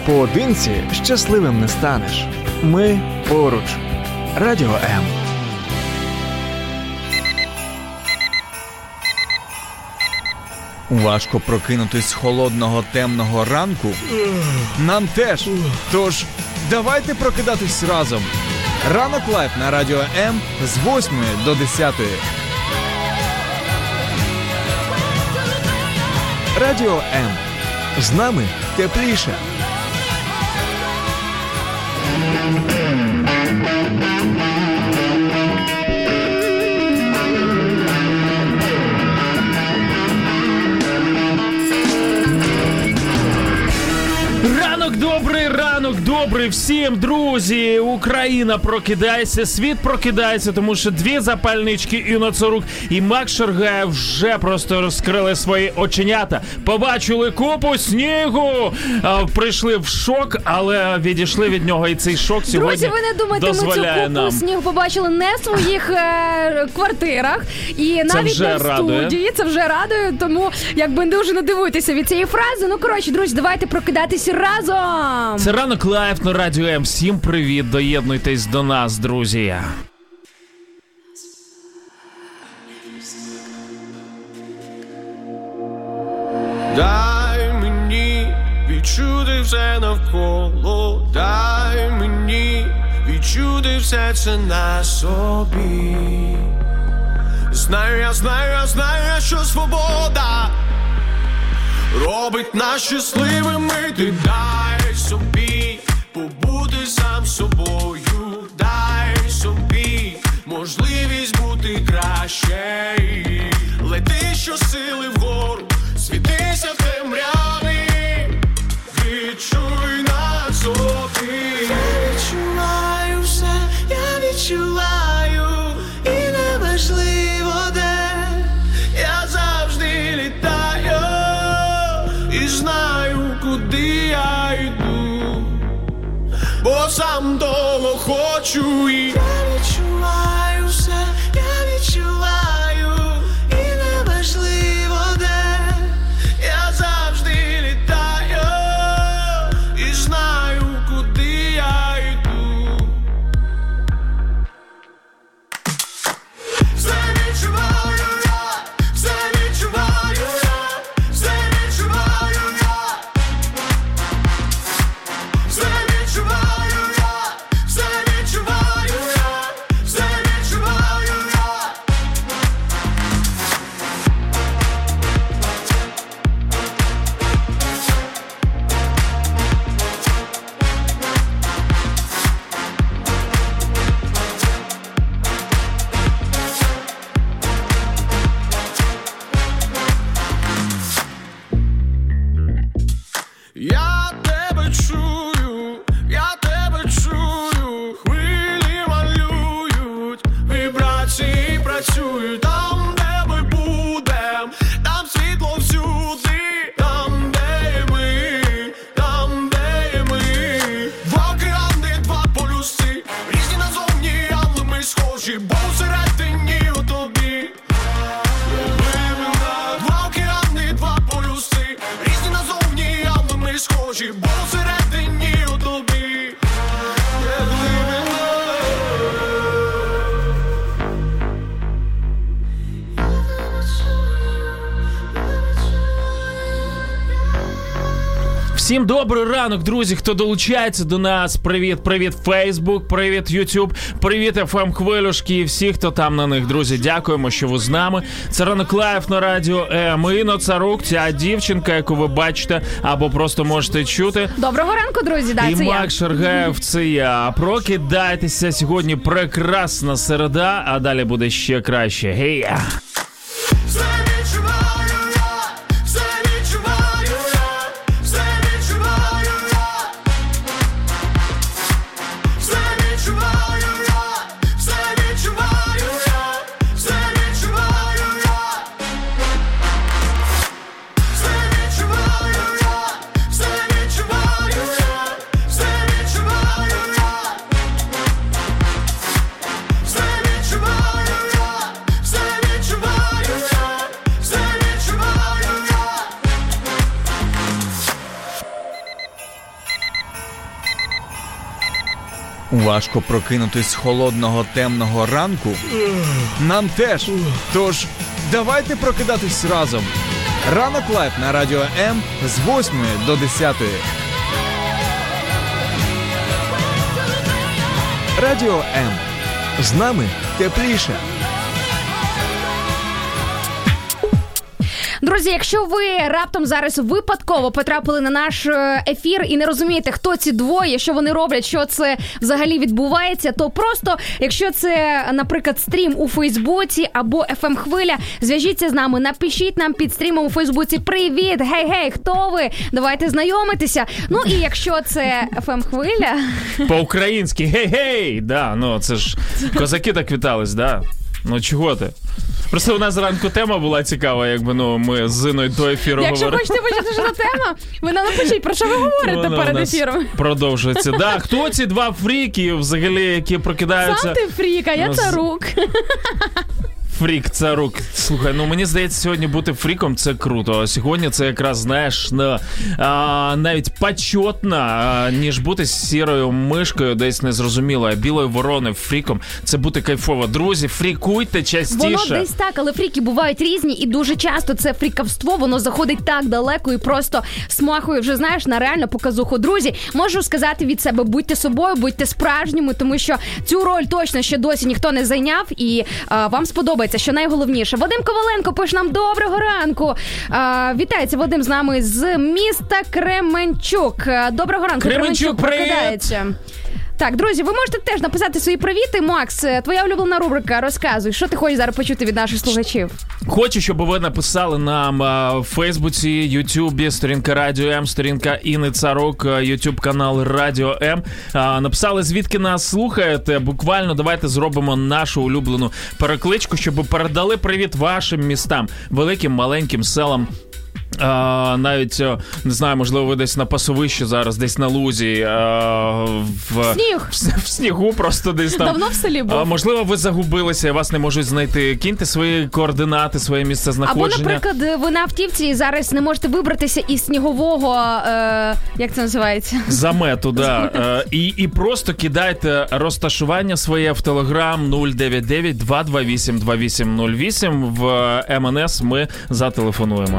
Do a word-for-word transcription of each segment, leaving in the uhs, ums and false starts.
Поодинці щасливим не станеш. Ми поруч. Радіо М. Важко прокинутись з холодного темного ранку? Нам теж. Тож, давайте прокидатись разом. Ранок лайф на Радіо М з восьмої до десятої. Радіо М. З нами тепліше. Ранок добрий, ранок добрий всім, друзі! Україна прокидається, світ прокидається, тому що дві запальнички Інна Царук і Макс Шаргаєв вже просто розкрили свої оченята. Побачили купу снігу, прийшли в шок, але відійшли від нього, і цей шок сьогодні Друзі, ви не думайте, ми цю купу нам. снігу побачили не в своїх е- квартирах і навіть не в радує. студії. Це вже радує, тому якби дуже не дивуйтеся від цієї фрази. Ну, коротше, друзі, давайте прокидатися разом! Це ранок лайф на Радіо М. Всім привіт, доєднуйтесь до нас, друзі. Дай мені відчути все навколо, дай мені відчути все це на собі. Знаю я, знаю я, знаю я, що свобода робить нас щасливими. Ти дай собі побути сам собою, дай собі можливість бути краще. Лети щосили вгору, світися в темряві, відчуй на собі. Я відчуваю все, я відчуваю, і неважливо де, я завжди літаю і знаю, куди я йду, бо сам того хочу. І я відчуваю все, я відчуваю, і неважливо де, я завжди літаю і знаю, куди я йду. Все відчуваю я, все відчуваю я, все відчуваю я, все відчуваю я, все відчуваю я, все відчуваю я. Я тебе чую, я тебе чую, хвилі малюють, вібрації працюють. Там, де ми будем, там світло всюди, там, де ми, там, де ми. Два океани, два полюси, різні назовні, але ми схожі, бо всередині у тобі. Два океани, два полюси, різні назовні, але ми схожі, бо всередині у тобі. Всім добрий ранок, друзі, хто долучається до нас. Привіт, привіт, Фейсбук, привіт, Ютуб, привіт, еф ем Хвилюшки і всі, хто там на них. Друзі, дякуємо, що ви з нами. Це ранок лайф на Радіо М. Інна Царук, ця дівчинка, яку ви бачите або просто можете чути. Доброго ранку, друзі, да, і це Макс Шаргаєв, це я. Прокидайтеся, сьогодні прекрасна середа, а далі буде ще краще. Гей-я! Все відчуваю я, все відчуваю я, все відчуваю я, все відчуваю я, все відчуваю я, все відчуваю я, все відчуваю я, все відчуваю я, все відчуваю я, все відчуваю я, все відчуваю. Важко прокинутись з холодного темного ранку? Нам теж. Тож, давайте прокидатись разом. Ранок лайв на Радіо М з восьмої до десятої. Радіо М. З нами тепліше. Друзі, якщо ви раптом зараз випадково потрапили на наш ефір і не розумієте, хто ці двоє, що вони роблять, що це взагалі відбувається, то просто, якщо це, наприклад, стрім у Фейсбуці або еф ем-хвиля, зв'яжіться з нами, напишіть нам під стрімом у Фейсбуці «Привіт, гей-гей, хто ви? Давайте знайомитися». Ну і якщо це еф ем-хвиля... По-українськи «гей-гей», да, ну це ж козаки так вітались, да. Ну чого ти? Просто у нас зранку тема була цікава, якби, ну, ми з Зиною до ефіру Якщо говорили. Якщо хочете почути, що за тема, ви нам напишіть, про що ви говорите Воно перед ефіром. Продовжується. Да, хто ці два фріки, взагалі, які прокидаються? Сам ти фрік, а я Царук. Фрік, Царук. Слухай, ну мені здається, сьогодні бути фріком – це круто. А сьогодні це якраз, знаєш, на, а, навіть почетно, а, ніж бути сірою мишкою, десь незрозуміло, а білою вороною, фріком – це бути кайфово. Друзі, фрікуйте частіше. Воно десь так, але фріки бувають різні, і дуже часто це фрікавство, воно заходить так далеко і просто смахує вже, знаєш, на реально показуху. Друзі, можу сказати від себе, будьте собою, будьте справжніми, тому що цю роль точно ще досі ніхто не зайняв, і а, вам сподобається. Що найголовніше. Вадим Коваленко пише нам доброго ранку. А, вітається Вадим з нами з міста Кременчук. Доброго ранку. Кременчук, Кременчук прокидається. Так, друзі, ви можете теж написати свої привіти. Макс, твоя улюблена рубрика, розказуй, що ти хочеш зараз почути від наших слухачів? Хочу, щоб ви написали нам в Фейсбуці, Ютубі, сторінка Радіо М, сторінка Інни Царук, Ютуб канал Радіо М. Написали, звідки нас слухаєте. Буквально давайте зробимо нашу улюблену перекличку, щоб передали привіт вашим містам, великим, маленьким селам. А, навіть, не знаю, можливо, ви десь на пасовищі зараз, десь на лузі, а, в, Сніг. в, в снігу просто десь там. Давно в селі був. А, можливо, ви загубилися і вас не можуть знайти. Киньте свої координати, своє місце знаходження. Або, наприклад, ви на автівці і зараз не можете вибратися із снігового, е, як це називається? Замету, да. Е, і, і просто кидайте розташування своє в Телеграм нуль дев'ять дев'ять два два вісім два вісім нуль вісім. В ем ен ес ми зателефонуємо.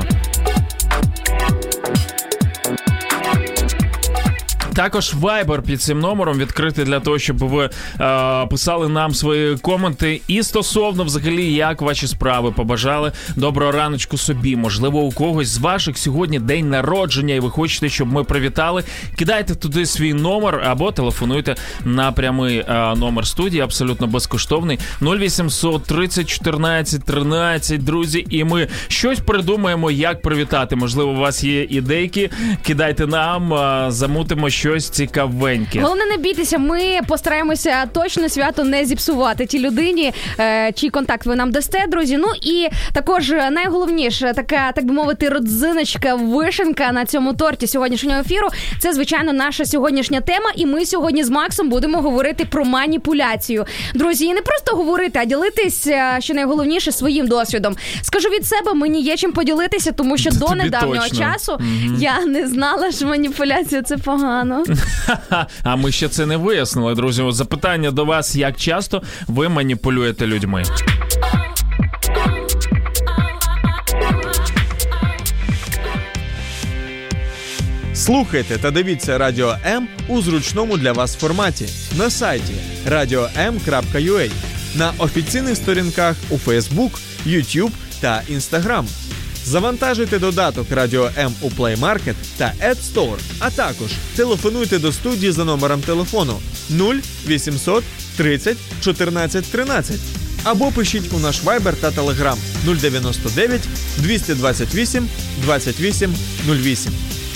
Також Viber під цим номером відкритий для того, щоб ви е, писали нам свої коменти і стосовно взагалі, як ваші справи, побажали доброго раночку собі. Можливо, у когось з ваших сьогодні день народження і ви хочете, щоб ми привітали. Кидайте туди свій номер або телефонуйте на прямий е, номер студії, абсолютно безкоштовний, нуль вісімсот тридцять чотирнадцять тринадцять, друзі. І ми щось придумаємо, як привітати. Можливо, у вас є ідейки, кидайте нам, е, замутимо щось. Щось цікавеньке. Головне, не бійтеся, ми постараємося точно свято не зіпсувати тій людині, е, чий контакт ви нам дасте, друзі. Ну і також найголовніше, така, так би мовити, родзиночка, вишенка на цьому торті сьогоднішнього ефіру. Це, звичайно, наша сьогоднішня тема, і ми сьогодні з Максом будемо говорити про маніпуляцію. Друзі, і не просто говорити, а ділитись, що найголовніше, своїм досвідом. Скажу від себе, мені є чим поділитися, тому що до недавнього точно. часу mm-hmm. я не знала, що маніпуляція – це погано. А ми ще це не вияснили, друзі. Запитання до вас, як часто ви маніпулюєте людьми? Слухайте та дивіться Радіо М у зручному для вас форматі на сайті радіо ем крапка ю а, на офіційних сторінках у Facebook, YouTube та Instagram. Завантажуйте додаток Радіо М у Play Market та App Store, а також телефонуйте до студії за номером телефону нуль вісімсот тридцять чотирнадцять тринадцять або пишіть у наш Viber та Telegram нуль дев'яносто дев'ять двісті двадцять вісім двадцять вісім нуль вісім.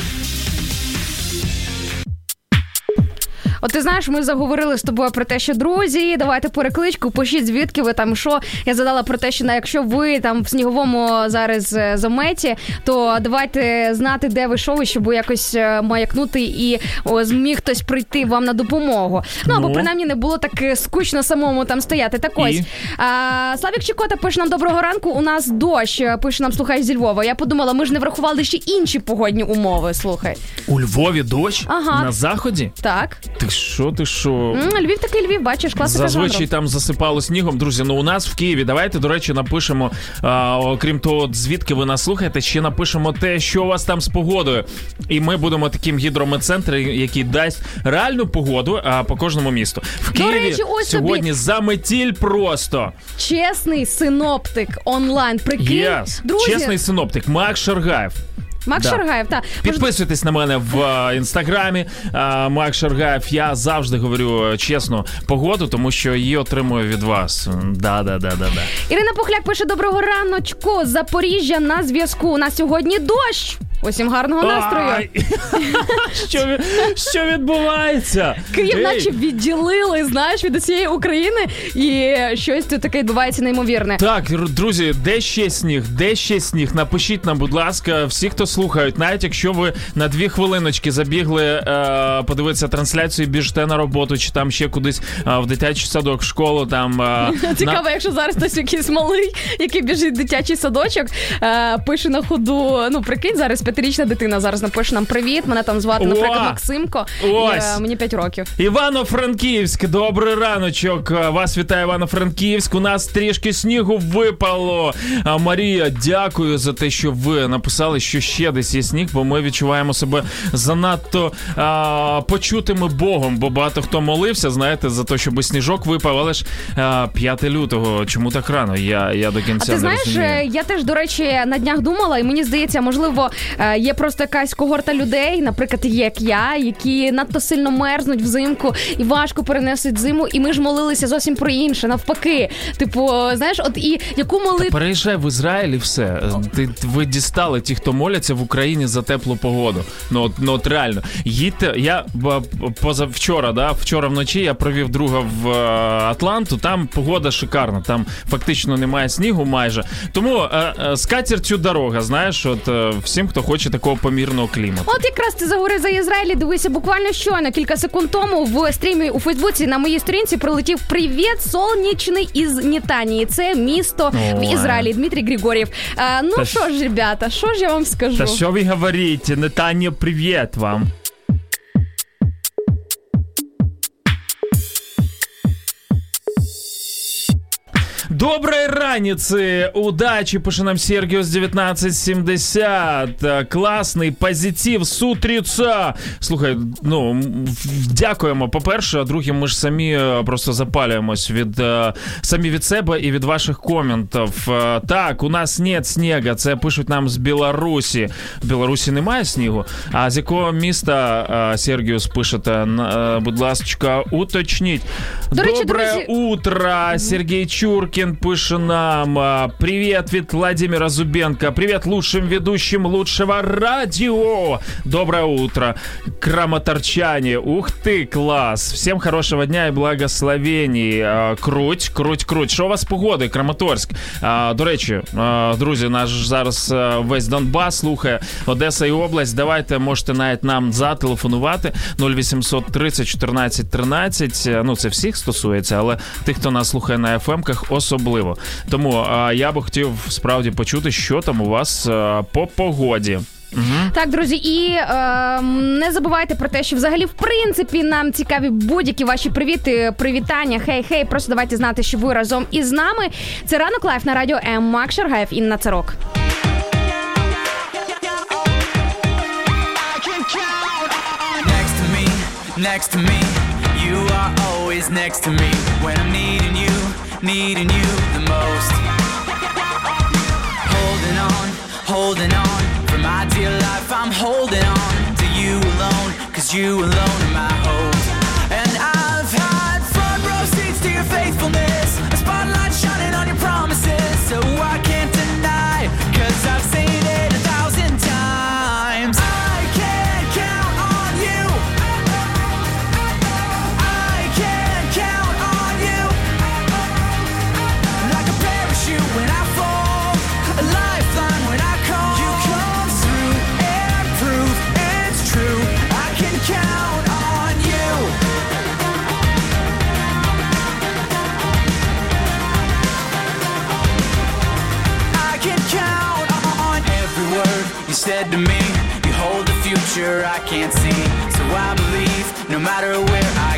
От ти знаєш, ми заговорили з тобою про те, що, друзі, давайте перекличку, пишіть, звідки ви там, що. Я задала про те, що якщо ви там в сніговому зараз заметі, то давайте знати, де ви, що ви, щоб якось маякнути і о, зміг хтось прийти вам на допомогу. Ну, або, принаймні, не було так скучно самому там стояти. Так ось, а, Славік Чикота пише нам доброго ранку, у нас дощ, пише нам, слухай, зі Львова. Я подумала, ми ж не врахували ще інші погодні умови, слухай. У Львові дощ? Ага. На заході? Так. Так Що ти що? М, Львів такий Львів, бачиш, класика Зазвичай жанру. там засипало снігом. Друзі, ну у нас в Києві, давайте, до речі, напишемо, а, окрім того, звідки ви нас слухаєте, ще напишемо те, що у вас там з погодою. І ми будемо таким гідрометцентром, який дасть реальну погоду а, по кожному місту. В До Києві речі, ось сьогодні тобі заметіль просто. чесний синоптик онлайн. Прикинь, Yes. друзі. Чесний синоптик Макс Шаргаєв. Макс Да. Шаргаєв, так. Підписуйтесь на мене в е, інстаграмі. Е, Макс Шаргаєв. Я завжди говорю е, чесну погоду, тому що її отримую від вас. Да-да-да-да-да. Ірина Пухляк пише: доброго раночку, Запоріжжя на зв'язку. У нас сьогодні дощ. Усім гарного настрою. Ай! Що, від- що відбувається? Київ Ей! наче відділили, знаєш, від усієї України, і щось тут таке відбувається неймовірне. Так, р- друзі, де ще сніг? Де ще сніг? Напишіть нам, будь ласка, всі, хто слухають, навіть якщо ви на дві хвилиночки забігли е, подивитися трансляцію, біжте на роботу, чи там ще кудись е, в дитячий садок, в школу, там... Е, Цікаво, на... якщо зараз хтось якийсь малий, який біжить в дитячий садочок, е, пише на ходу, ну, прикинь, зараз п'ятирічна дитина зараз напише нам привіт, мене там звати, наприклад, О! Максимко, і, Ось! е, мені п'ять років. Івано-Франківськ, добрий раночок. Вас вітає Івано-Франківськ. У нас трішки снігу випало. А, Марія, дякую за те, що ви написали, що ще десь є сніг, бо ми відчуваємо себе занадто а, почутими Богом, бо багато хто молився, знаєте, за те, щоб сніжок випав, але ж а, п'яте лютого, чому так рано? Я, я до кінця А ти не знаєш, розумію. я теж, до речі, на днях думала, і мені здається, можливо, е, є просто якась когорта людей, наприклад, як я, які надто сильно мерзнуть взимку і важко перенесуть зиму, і ми ж молилися зовсім про інше, навпаки. Типу, знаєш, от і яку молитву... Переїжджай в Ізраїль і все. Ти, ви дістали ті, хто моляться в Україні за теплу погоду. Ну от, ну, от реально. Їдьте, я б- позавчора, да, вчора вночі я провів друга в е, Атланту, там погода шикарна, там фактично немає снігу майже. Тому е, е, скатертю дорога, знаєш, от е, всім, хто хоче такого помірного клімату. От якраз ти заговорив за Ізраїль, дивися, буквально щойно, кілька секунд тому в стрімі у Фейсбуці на моїй сторінці прилетів привіт сонячний із Нетанії. Це місто в Ой. Ізраїлі. Дмитрій Григорєв. А, ну Та що ж, ребята, що ж я вам скажу? Та що ви говорите? Нетанія, привіт вам. Доброй раницы, удачи, пише нам Сергіус дев'ятнадцять сімдесят. Класний позитив з утреца. Слухай, ну, м, дякуємо, по-перше, а друге, ми ж самі е, просто запалюємось від, е, самі від себе і від ваших коментів. Е, Так, у нас нет снега, це пишуть нам з Білорусі. В Білорусі немає снігу. А з якого міста, е, Сергіус, пишете, Н- е, будь ласка, уточніть. До речі, Доброе друзі- утро, Сергей Чуркин пише нам. а, Привет від Владимира Зубенко. Привет лучшим ведущим лучшего радио. Доброе утро, краматорчане. Ух ты, класс. Всем хорошего дня и благословений. А, Круть, круть, круть. Що у вас з погоди, Краматорськ? А, До речі, а, друзі, наш зараз а, весь Донбас слухає, Одеса і область. Давайте, можете навіть нам зателефонувати. нуль вісімсот тридцять чотирнадцять тринадцять. Ну, це всіх стосується, але тих, хто нас слухає на еф ем-ках, особливо. Тому а, я би хотів справді почути, що там у вас а, по погоді. Угу. Так, друзі, і е, не забувайте про те, що взагалі, в принципі, нам цікаві будь-які ваші привіти, привітання, хей-хей, просто давайте знати, що ви разом із нами. Це Ранок Лайф на Радіо М. Макс Шаргаєв, Інна Царок. Next to me, next to me, you are always next to me. When I'm needing you, needing you the most. Holding on, holding on, for my dear life I'm holding on to you alone, cause you alone are my hope. And I've had front row seats to your faithfulness, a spotlight shining on your promises, so I can't deny, cause I've seen it a thousand times. I can't count on you, I can't count on you, like a parachute when I fall, a lifeline when I call. You come through and prove it's true, I can count on you. I can count on every word you said to me. You hold the future I can't see, so I believe no matter where I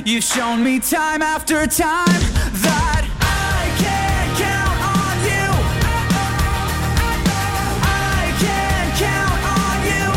You've shown me time after time that I can't count on you. I can't count on you.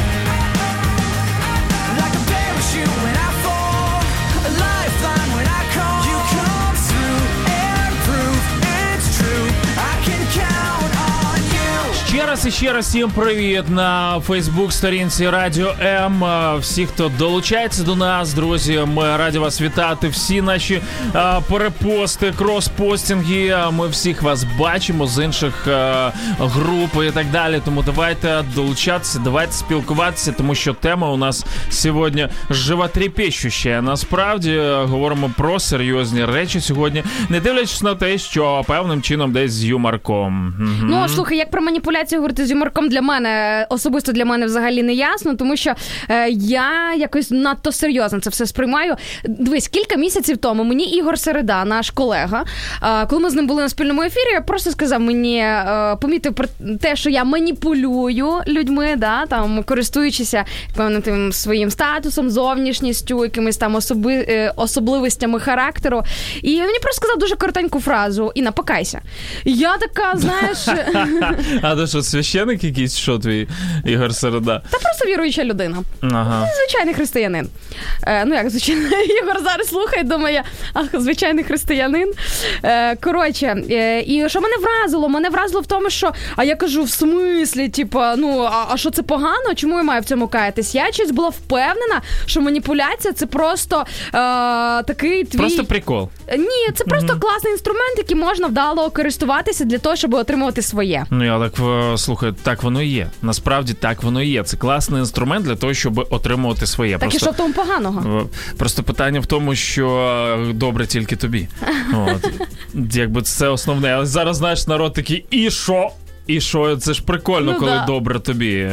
Like a parachute when I fall, a lifeline when I call. You come through and prove it's true. I can count on you. Ще раз і ще раз всім привіт на Фейсбук-сторінці Радіо М. Всі, хто долучається до нас, друзі, ми раді вас вітати. Всі наші а, перепости, крос-постінги, ми всіх вас бачимо з інших а, груп і так далі. Тому давайте долучатися, давайте спілкуватися, тому що тема у нас сьогодні животрепещуща. Насправді говоримо про серйозні речі сьогодні, не дивлячись на те, що певним чином десь з юморком. Ну, слухай, як про маніпуляцію говорити з юморком для мене, особисто для мене взагалі не ясно, тому що е, я якось надто серйозно це все сприймаю. Дивись, кілька місяців тому мені Ігор Середа, наш колега, е, коли ми з ним були на спільному ефірі, просто сказав мені, е, помітив про те, що я маніпулюю людьми, да, там, користуючися певним тим своїм статусом, зовнішністю, якимись там особи, е, особливостями характеру. І він мені просто сказав дуже коротеньку фразу: «Інна, покайся». І я така, знаєш... А то що, священик якийсь, що твій Ігор Середа? Та просто віруюча людина. Ага. Звичайний християнин. Е, ну як, звичайно, Ігор зараз слухає, думає, ах, звичайний християнин. Е, коротше, е, і що мене вразило? Мене вразило в тому, що, а я кажу, в смислі, типа, ну, а, а що це погано? Чому я маю в цьому каятись? Я щось була впевнена, що маніпуляція – це просто е, такий твій... Просто прикол. Ні, це просто mm-hmm. класний інструмент, який можна вдало користуватися для того, щоб отримувати своє. Ну, я так, слухай, так воно і є. Насправді так воно і є. Це класний інструмент для того, щоб отримувати своє. Так просто, і що в тому поганого? Просто питання в тому, що добре тільки тобі. От. Якби це основне. Але зараз, знаєш, народ такий, і що? І що? Це ж прикольно, ну, коли да. добре тобі.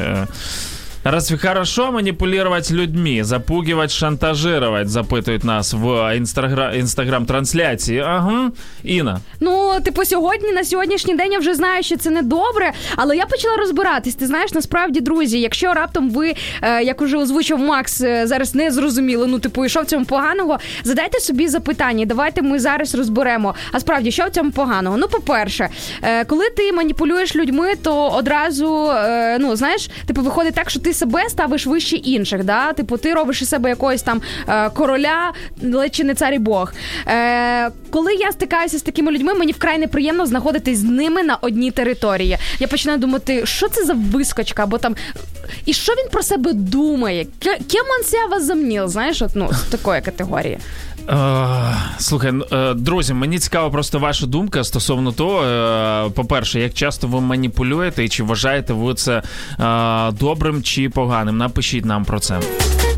Разве хорошо манипулировать людьми, запугивать, шантажировать, запитують нас в інстаграм, інстаграм-трансляції. Ага, Інна. Ну, типу, сьогодні, на сьогоднішній день я вже знаю, що це не добре, але я почала розбиратись. Ти знаєш, насправді, друзі, якщо раптом ви, е, як уже озвучив Макс, е, зараз не зрозуміли, ну, типу, і що в цьому поганого, задайте собі запитання, давайте ми зараз розберемо. А справді, що в цьому поганого? Ну, по-перше, е, коли ти маніпулюєш людьми, то одразу, е, ну, знаєш, типу, виходить так, що ти себе ставиш вище інших, да? Типу, ти робиш із себе якогось там е, короля, ледь чи не цар і Бог. Е, коли я стикаюся з такими людьми, мені вкрай неприємно знаходитись з ними на одній території. Я починаю думати, що це за вискочка, або там, і що він про себе думає? Кем він себе возомнив, знаєш, от, ну, з такої категорії. Uh, слухай, uh, друзі, мені цікава просто ваша думка стосовно того, uh, по-перше, як часто ви маніпулюєте і чи вважаєте ви це uh, добрим чи поганим? Напишіть нам про це.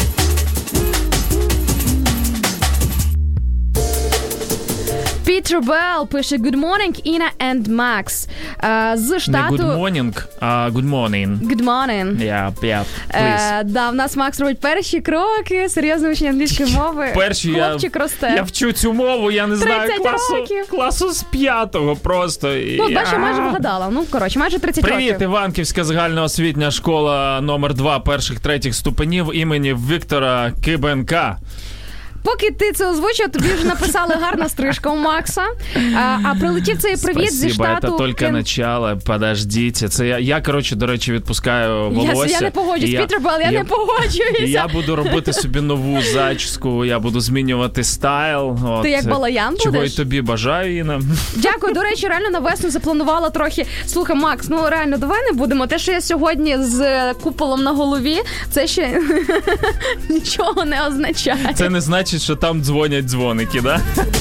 Пітер Белл пише «Good morning, Інна and Max». Uh, з штату... Не good morning, а good morning. Good morning. Yeah, yeah, please. Uh, да, в нас Макс робить перші кроки, серйозне вчення англійської мови. Перші, Хлопчик я, росте. Я вчу цю мову, я не знаю, класу, років. класу з п'ятого просто. Ну, бачу, я майже вгадала. Ну, коротше, майже тридцять Привіт, років. Привіт, Іванківська загальноосвітня школа номер два перших-третіх ступенів імені Віктора Кибенка. Поки ти це озвучив, тобі вже написали гарна стрижка у Макса. А, а прилетів цей привіт Спасибо, зі штату... це тільки Кен... начало, подождіть. Це я, я, коротше, до речі, відпускаю волосся. Я, я не погоджуюсь, Пітер Белл, я, я не погоджуюся. Я буду робити собі нову зачіску, я буду змінювати стайл. От. Ти як Балаян будеш? Чого й тобі бажаю, Інна. Дякую, до речі, реально на весну запланувала трохи. Слухай, Макс, ну реально, давай не будемо. Те, що я сьогодні з куполом на голові, це ще нічого не означає. Це не значить, що там дзвонять дзвоники, да?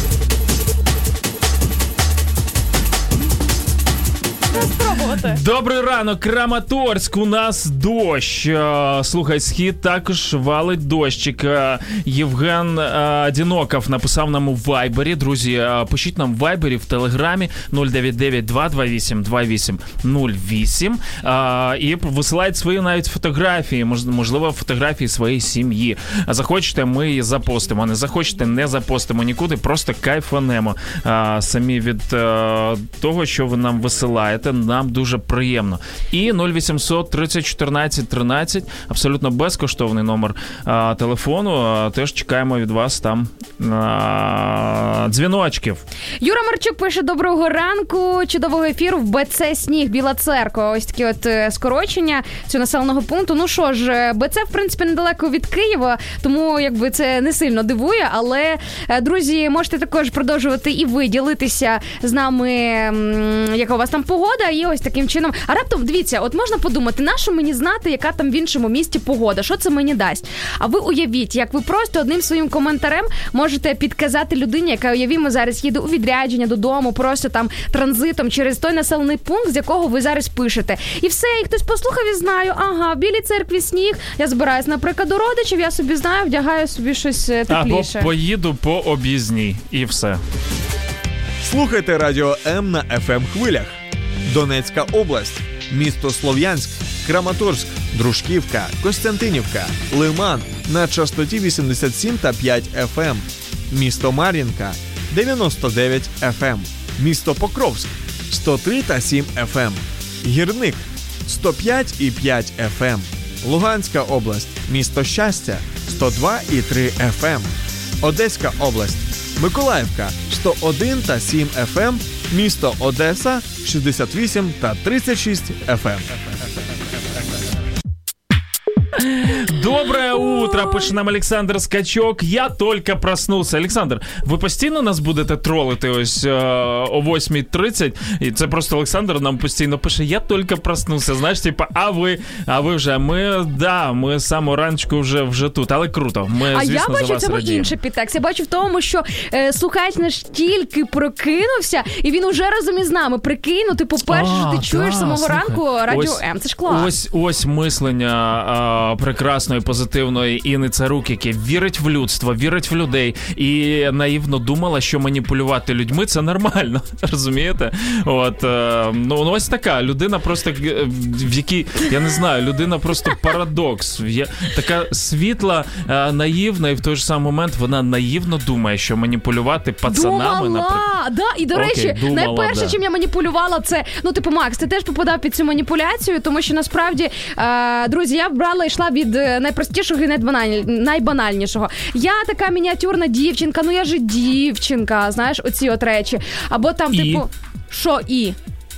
Добрий ранок, Краматорськ, у нас дощ. Слухай, схід також валить дощик. Євген Діноков написав нам у Вайбері. Друзі, пишіть нам в Вайбері, в Телеграмі нуль дев'ять дев'ять два два вісім два вісім нуль вісім і висилають свої навіть фотографії, можливо, фотографії своєї сім'ї. Захочете, ми її запостимо. Не захочете, не запостимо нікуди, просто кайфанемо самі від того, що ви нам висилаєте. пишете, нам дуже приємно. І нуль вісімсот тридцять чотирнадцять тринадцять, абсолютно безкоштовний номер а, телефону. А, теж чекаємо від вас там а, дзвіночків. Юра Марчук пише: доброго ранку, чудового ефіру в БЦ Сніг, Біла Церква. Ось такі от скорочення цього населеного пункту. Ну що ж, БЦ, в принципі, недалеко від Києва, тому якби це не сильно дивує, але, друзі, можете також продовжувати і ви ділитися з нами, яка у вас там погода, і ось таким чином. А раптом, дивіться, от можна подумати, нащо мені знати, яка там в іншому місті погода, що це мені дасть? А ви уявіть, як ви просто одним своїм коментарем можете підказати людині, яка, уявімо, зараз їде у відрядження додому, просто там транзитом через той населений пункт, з якого ви зараз пишете. І все, і хтось послухав і знаю, ага, в Білій Церкві сніг, я збираюсь, наприклад, до родичів, я собі знаю, вдягаю собі щось тепліше. Або поїду по об'їзній, і все. Слухайте Радіо М на еф ем-хвилях. Донецька область, місто Слов'янськ, Краматорськ, Дружківка, Костянтинівка, Лиман на частоті вісімдесят сім та п'ять еф ем. Місто Мар'їнка, дев'яносто дев'ять еф ем. Місто Покровськ, сто три та сім еф ем. Гірник, сто п'ять і п'ять еф ем. Луганська область, місто Щастя, сто два і три еф ем. Одеська область, Миколаївка, сто один та сім еф ем. Місто Одеса, шістдесят вісім та тридцять шість еф ем. Доброе утро, пише нам Олександр Скачок. Я тільки проснувся. Олександр, ви постійно нас будете тролити ось е, о восьмій тридцять? І це просто Олександр нам постійно пише: я тільки проснувся. Знаєш, типа, а ви, а ви вже, ми, да, ми з самого раночку вже, вже тут. Але круто, ми, а звісно, я бачу за вас в цьому радіємо. інший підтекст. Я бачу в тому, що е, слухач наш тільки прокинувся, і він уже разом із нами. Прикинь, ну, типу, перше, що ти да, чуєш з самого слухай, ранку Радіо ось, М. Це ж клас. Ось, ось мислення а, прекрасної, позитивної Інни Царук, яке вірить в людство, вірить в людей і наївно думала, що маніпулювати людьми – це нормально, розумієте? От, е, ну, ось така людина просто, в якій, я не знаю, людина просто парадокс. Є така світла, е, наївна, і в той же самий момент вона наївно думає, що маніпулювати пацанами, думала, наприклад. да, і, до Окей, речі, думала, найперше, да. чим я маніпулювала, це, ну, типу, Макс, ти теж попадав під цю маніпуляцію, тому що, насправді, е, друзі, я брала і йшла від найпростішого і найбанальнішого. Я така мініатюрна дівчинка, ну я ж дівчинка, знаєш, оці от речі. Або там, і? типу, що і?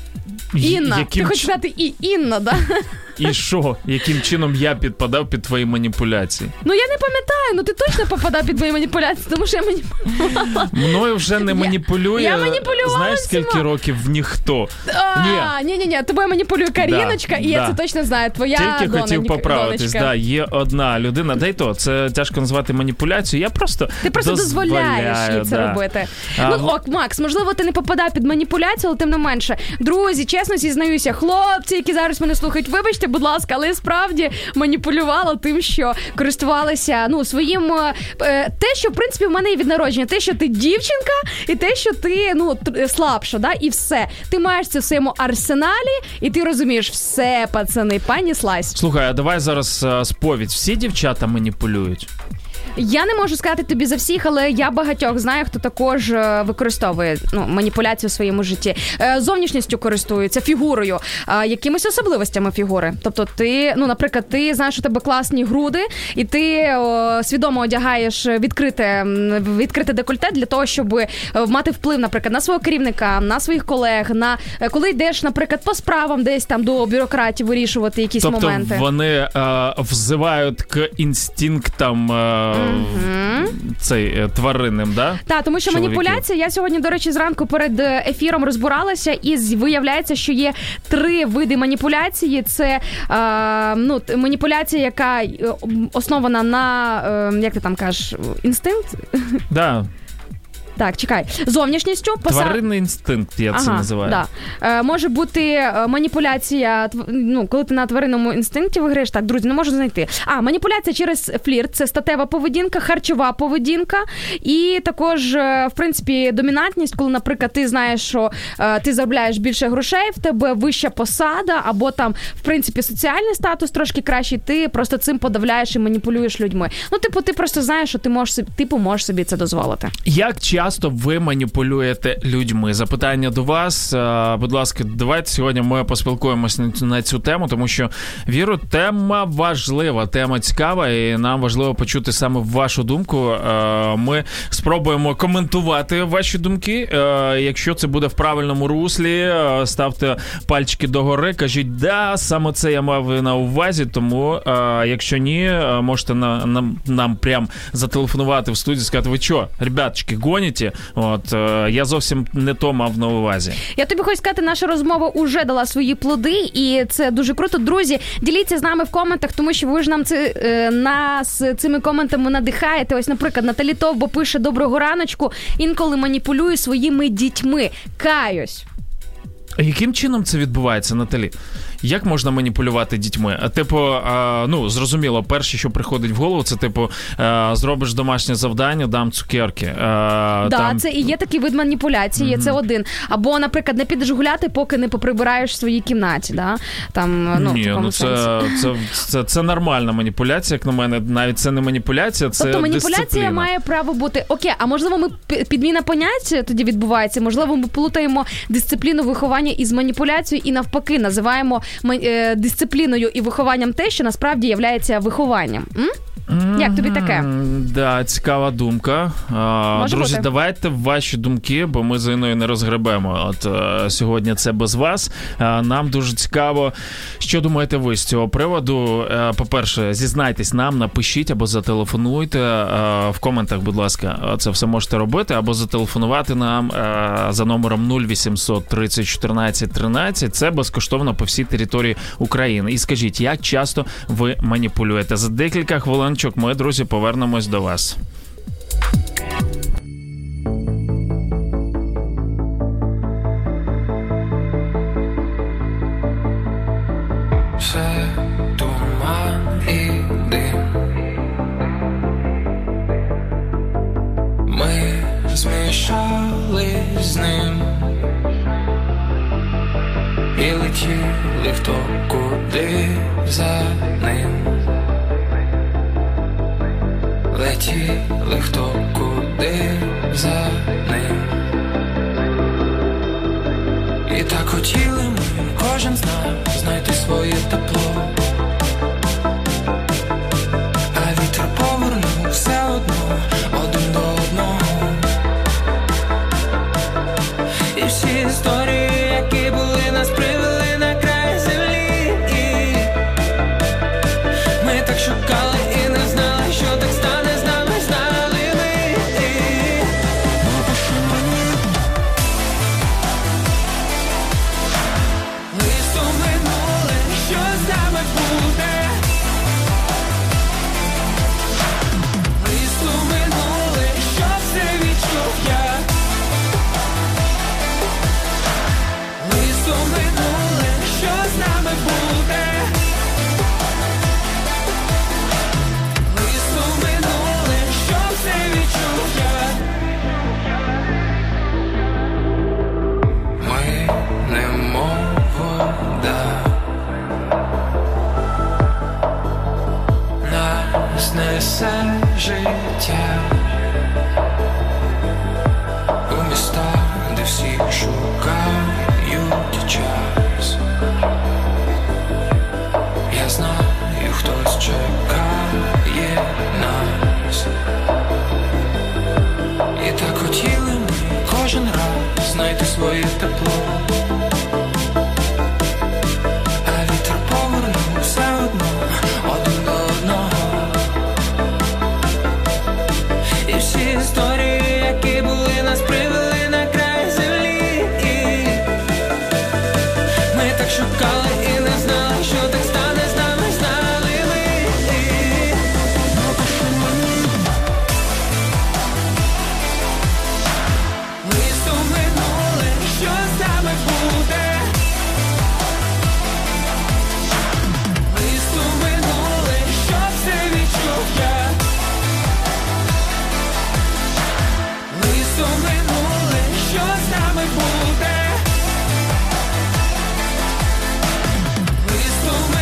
Інна. Яким Ти хочеш ч... сказати і Інна, да? І що? Яким чином я підпадав під твої маніпуляції? Ну, я не пам'ятаю, ну ти точно попадав під мої маніпуляції, тому що я маніпулювала. Мною вже не маніпулює, я маніпулювала знаєш, скільки всіма. років ніхто. А, ні, ні, ні, тобою маніпулює Каріночка, Да, і я да. це точно знаю. Твоя Тільки донечка, хотів поправитись, донечка. да, є одна людина, да й то, це тяжко назвати маніпуляцією, я просто Ти просто дозволяєш їй це да. робити. А, ну, ок, Макс, можливо, ти не попадав під маніпуляцію, але тим не менше. Друзі, чесно зізнаюся, хлопці, які зараз мене слухають, вибачте, будь ласка, але я справді маніпулювала тим, що користувалася, ну, своїм, е, те, що, в принципі, в мене і від народження, те, що ти дівчинка, і те, що ти, ну, слабша, да, і все. Ти маєш це в своєму арсеналі, і ти розумієш, все, пацани, поніслась. Слухай, а давай зараз а, сповідь. Всі дівчата маніпулюють? Я не можу сказати тобі за всіх, але я багатьох знаю, хто також е, використовує, ну, маніпуляцію в своєму житті. Е, зовнішністю користується, фігурою, е, якимись особливостями фігури. Тобто ти, ну, наприклад, ти знаєш, у тебе класні груди, і ти о, свідомо одягаєш відкрите, відкрите декольте для того, щоб е, мати вплив, наприклад, на свого керівника, на своїх колег, на е, коли йдеш, наприклад, по справам десь там до бюрократів вирішувати якісь тобто моменти. Тобто вони е, взивають к інстинктам е, Mm-hmm. цей е, тваринним, да? Так, тому що чоловіків. маніпуляція, я сьогодні, до речі, зранку перед ефіром розбиралася, і виявляється, що є три види маніпуляції. Це е, ну, маніпуляція, яка основана на, е, як ти там кажеш, інстинкт? Да. Так, чекай. Зовнішністю. Поса... Тваринний інстинкт, я ага, це називаю. Да. Е, може бути маніпуляція, ну, коли ти на тваринному інстинкті виграєш. Так, друзі, не можу знайти. А, маніпуляція через флірт. Це статева поведінка, харчова поведінка. І також, в принципі, домінантність, коли, наприклад, ти знаєш, що е, ти заробляєш більше грошей, в тебе вища посада, або там, в принципі, соціальний статус трошки кращий, ти просто цим подавляєш і маніпулюєш людьми. Ну, типу, ти просто знаєш, що ти можеш, типу, можеш собі це дозволити. Як часто часто ви маніпулюєте людьми? Запитання до вас. Будь ласка, давайте сьогодні ми поспілкуємося на цю тему, тому що, вірю, тема важлива, тема цікава, і нам важливо почути саме вашу думку. Ми спробуємо коментувати ваші думки. Якщо це буде в правильному руслі, ставте пальчики догори, кажіть, да, саме це я мав на увазі, тому якщо ні, можете на, нам, нам прям зателефонувати в студію, сказати, ви що, ребяточки, гоніте? От, я зовсім не то мав на увазі. Я тобі хочу сказати, наша розмова уже дала свої плоди, і це дуже круто. Друзі, діліться з нами в коментах, тому що ви ж нам це, е, нас цими коментами надихаєте. Ось, наприклад, Наталі Товбо пише: доброго раночку, інколи маніпулюю своїми дітьми. Каюсь. А яким чином це відбувається, Наталі? Як можна маніпулювати дітьми? А, типу, а, ну, зрозуміло, перше, що приходить в голову, це, типу, а, зробиш домашнє завдання, дам цукерки. А, да, там... це і є такий вид маніпуляції, mm-hmm. це один. Або, наприклад, не підеш гуляти, поки не поприбираєш в своїй кімнаті, да? Там, ну, Ні, в такому ну, це, сенсі. це, це, це, це нормальна маніпуляція, як на мене. Навіть це не маніпуляція, це тобто маніпуляція дисципліна. має право бути. Окей, а можливо, ми підміна понять тоді відбувається? Можливо, ми плутаємо дисципліну виховання із маніпуляцією і навпаки називаємо дисципліною і вихованням те, що насправді являється вихованням. М? Як тобі таке? Да, цікава думка. А, друзі, бути. давайте ваші думки, бо ми з Інною не розгребемо. От а, сьогодні це без вас. А, нам дуже цікаво, що думаєте ви з цього приводу. А, по-перше, зізнайтесь нам, напишіть або зателефонуйте а, в коментах, будь ласка. Це все можете робити, або зателефонувати нам а, за номером нуль вісімсот тридцять чотирнадцять тринадцять. Це безкоштовно по всій території України. І скажіть, як часто ви маніпулюєте? За декілька хвилин ми, друзі, повернемось до вас. Все туман і дим. Ми змішались з ним і летіли хто куди за ним. Летіли хто куди за ним. І так хотіли ми, кожен з нас, знайти своє тепло. А вітер повернув все одно, один до одного. І всі історії, які були, нас привели на край землі. І ми так шукали і не знали, що так стане. Несе життя у містах, де всі шукають час. Я знаю, хтось чекає нас. І так хотіли ми кожен раз знайти своє тепло. А вітер повернув все одно, один до одного. І всі історії, які були, нас привели на край землі. І ми так шукали і не знали, що так стане з нами, знали ми. І листу минуле, що з нами буде. Листу минуле, що все відчув я. Листу минуле, що з нами буде. Листу минуле.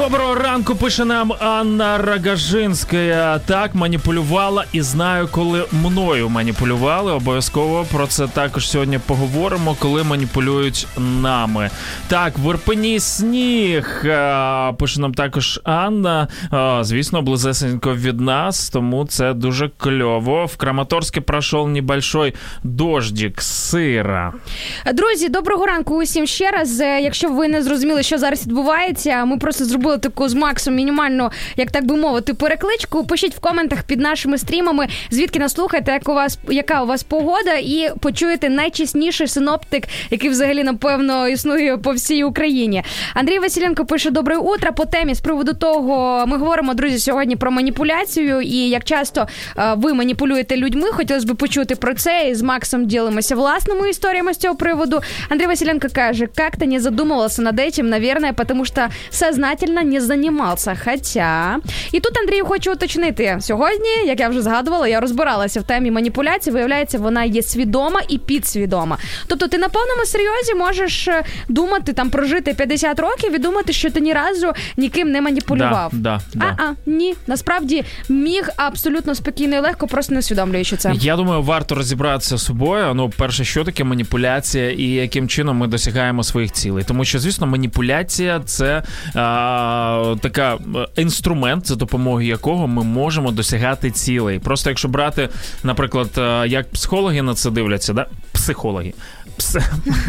Доброго ранку, пише нам Анна Рогожинська. Так, маніпулювала і знаю, коли мною маніпулювали. Обов'язково про це також сьогодні поговоримо, коли маніпулюють нами. Так, в Ірпені сніг, пише нам також Анна. Звісно, близесенько від нас, тому це дуже кльово. В Краматорське пройшов небольшой дождик сира. Друзі, доброго ранку усім ще раз. Якщо ви не зрозуміли, що зараз відбувається, ми просто зробили таку з Максом мінімальну, як так би мовити, перекличку. Пишіть в коментах під нашими стрімами, звідки нас слухаєте, як у вас, яка у вас погода, і почуєте найчесніший синоптик, який взагалі, напевно, існує по всій Україні. Андрій Василенко пише: «Добре утро». По темі з приводу того, ми говоримо, друзі, сьогодні про маніпуляцію, і як часто е, ви маніпулюєте людьми. Хотілося б почути про це, і з Максом ділимося власними історіями з цього приводу. Андрій Василенко каже: «Как-то не задумывался над этим, наверное, потому что сознательно не занимался, хотя...» І тут Андрію хочу уточнити. Сьогодні, як я вже згадувала, я розбиралася в темі маніпуляції. Виявляється, вона є свідома і підсвідома. Тобто ти на повному серйозі можеш думати, там, прожити п'ятдесят років і думати, що ти ні разу ніким не маніпулював. Да, да, да. А-а, ні. Насправді міг абсолютно спокійно і легко, просто не усвідомлюючи це. Я думаю, варто розібратися з собою. Ну, перше, що таке маніпуляція і яким чином ми досягаємо своїх цілей. Тому що, звісно, маніпуляція – це а, така інструмент, за допомогою якого ми можемо досягати цілей. Просто якщо брати, наприклад, як психологи на це дивляться, да? Психологи. Пс...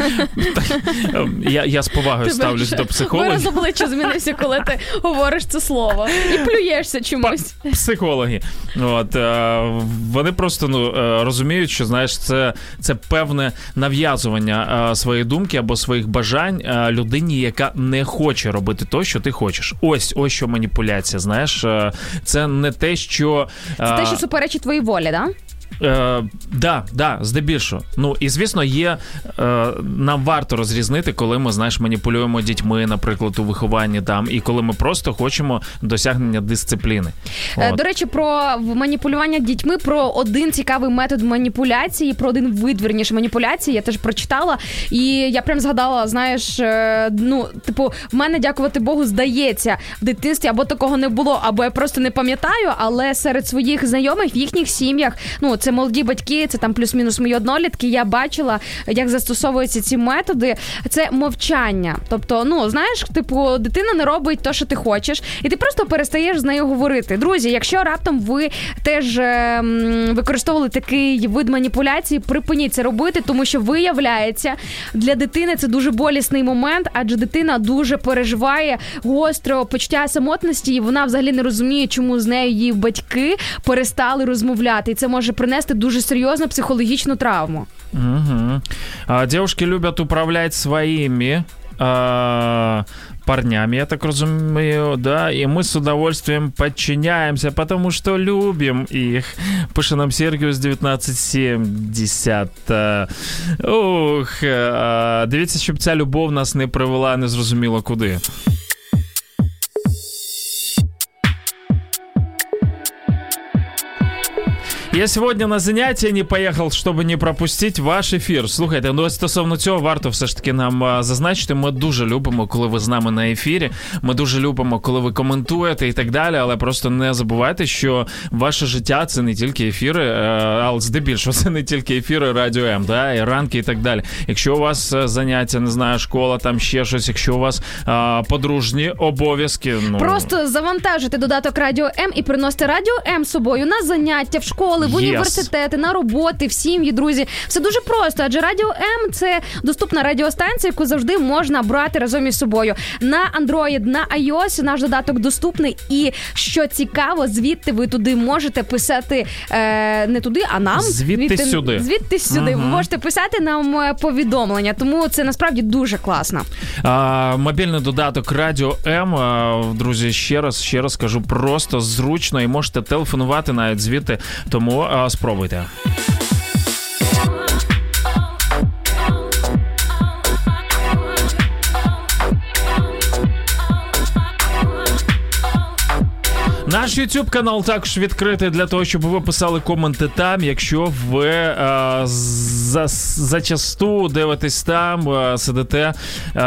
я, я з повагою ставлюсь до психологів. Вираз обличчя змінився, коли ти говориш це слово. І плюєшся чомусь. Психологи. От, вони просто ну, розуміють, що, знаєш, це, це певне нав'язування своєї думки або своїх бажань людині, яка не хоче робити те, що ти хочеш. Ось, ось що маніпуляція, знаєш. Це не те, що... Це те, що суперечить твоїй волі, да? Е, да, да, здебільшого. Ну, і, звісно, є, е, нам варто розрізнити, коли ми, знаєш, маніпулюємо дітьми, наприклад, у вихованні там, і коли ми просто хочемо досягнення дисципліни. Е, до речі, про маніпулювання дітьми, про один цікавий метод маніпуляції, про один вид, вірніше, маніпуляції, я теж прочитала, і я прям згадала, знаєш, е, ну, типу, в мене, дякувати Богу, здається, в дитинстві або такого не було, або я просто не пам'ятаю, але серед своїх знайомих в їхніх сім'ях, ну, це молоді батьки, це там плюс-мінус мої однолітки, я бачила, як застосовуються ці методи. Це мовчання. Тобто, ну, знаєш, типу, дитина не робить те, що ти хочеш, і ти просто перестаєш з нею говорити. Друзі, якщо раптом ви теж е, використовували такий вид маніпуляції, припиніть це робити, тому що, виявляється, для дитини це дуже болісний момент, адже дитина дуже переживає гостро почуття самотності, і вона взагалі не розуміє, чому з нею її батьки перестали розмовляти. І це може принести дуже серйозну психологічну травму. Угу. А, девушки любят управлять своими а, парнями, я так разумею, да, и мы с удовольствием подчиняемся, потому что любим их. Пише нам Сергію з дев'ятнадцять сімдесят. Ух, дивіться, щоб ця любов нас не привела незрозуміло куди. Я сьогодні на заняття не поїхав, щоб не пропустити ваш ефір. Слухайте, ну стосовно цього варто все ж таки нам зазначити. Ми дуже любимо, коли ви з нами на ефірі. Ми дуже любимо, коли ви коментуєте і так далі. Але просто не забувайте, що ваше життя – це не тільки ефіри, але здебільшого це не тільки ефіри Радіо М, да, і ранки і так далі. Якщо у вас заняття, не знаю, школа, там ще щось, якщо у вас а, подружні обов'язки. Ну... Просто завантажите додаток Радіо М і приносите Радіо М з собою на заняття, в школи, в університети, yes. на роботи, в сім'ї, друзі. Все дуже просто, адже Радіо М – це доступна радіостанція, яку завжди можна брати разом із собою. На Android, на iOS наш додаток доступний. І, що цікаво, звідти ви туди можете писати, е, не туди, а нам. Звідти, звідти сюди. Звідти сюди. Uh-huh. Ви можете писати нам повідомлення, тому це насправді дуже класно. А, мобільний додаток Радіо М, друзі, ще раз, ще раз кажу, просто зручно і можете телефонувати навіть звідти, тому а, спробуйте. Наш Наш YouTube канал також відкритий для того, щоб ви писали коменти там, якщо ви е, за, зачасту дивитесь там, е, сидите е,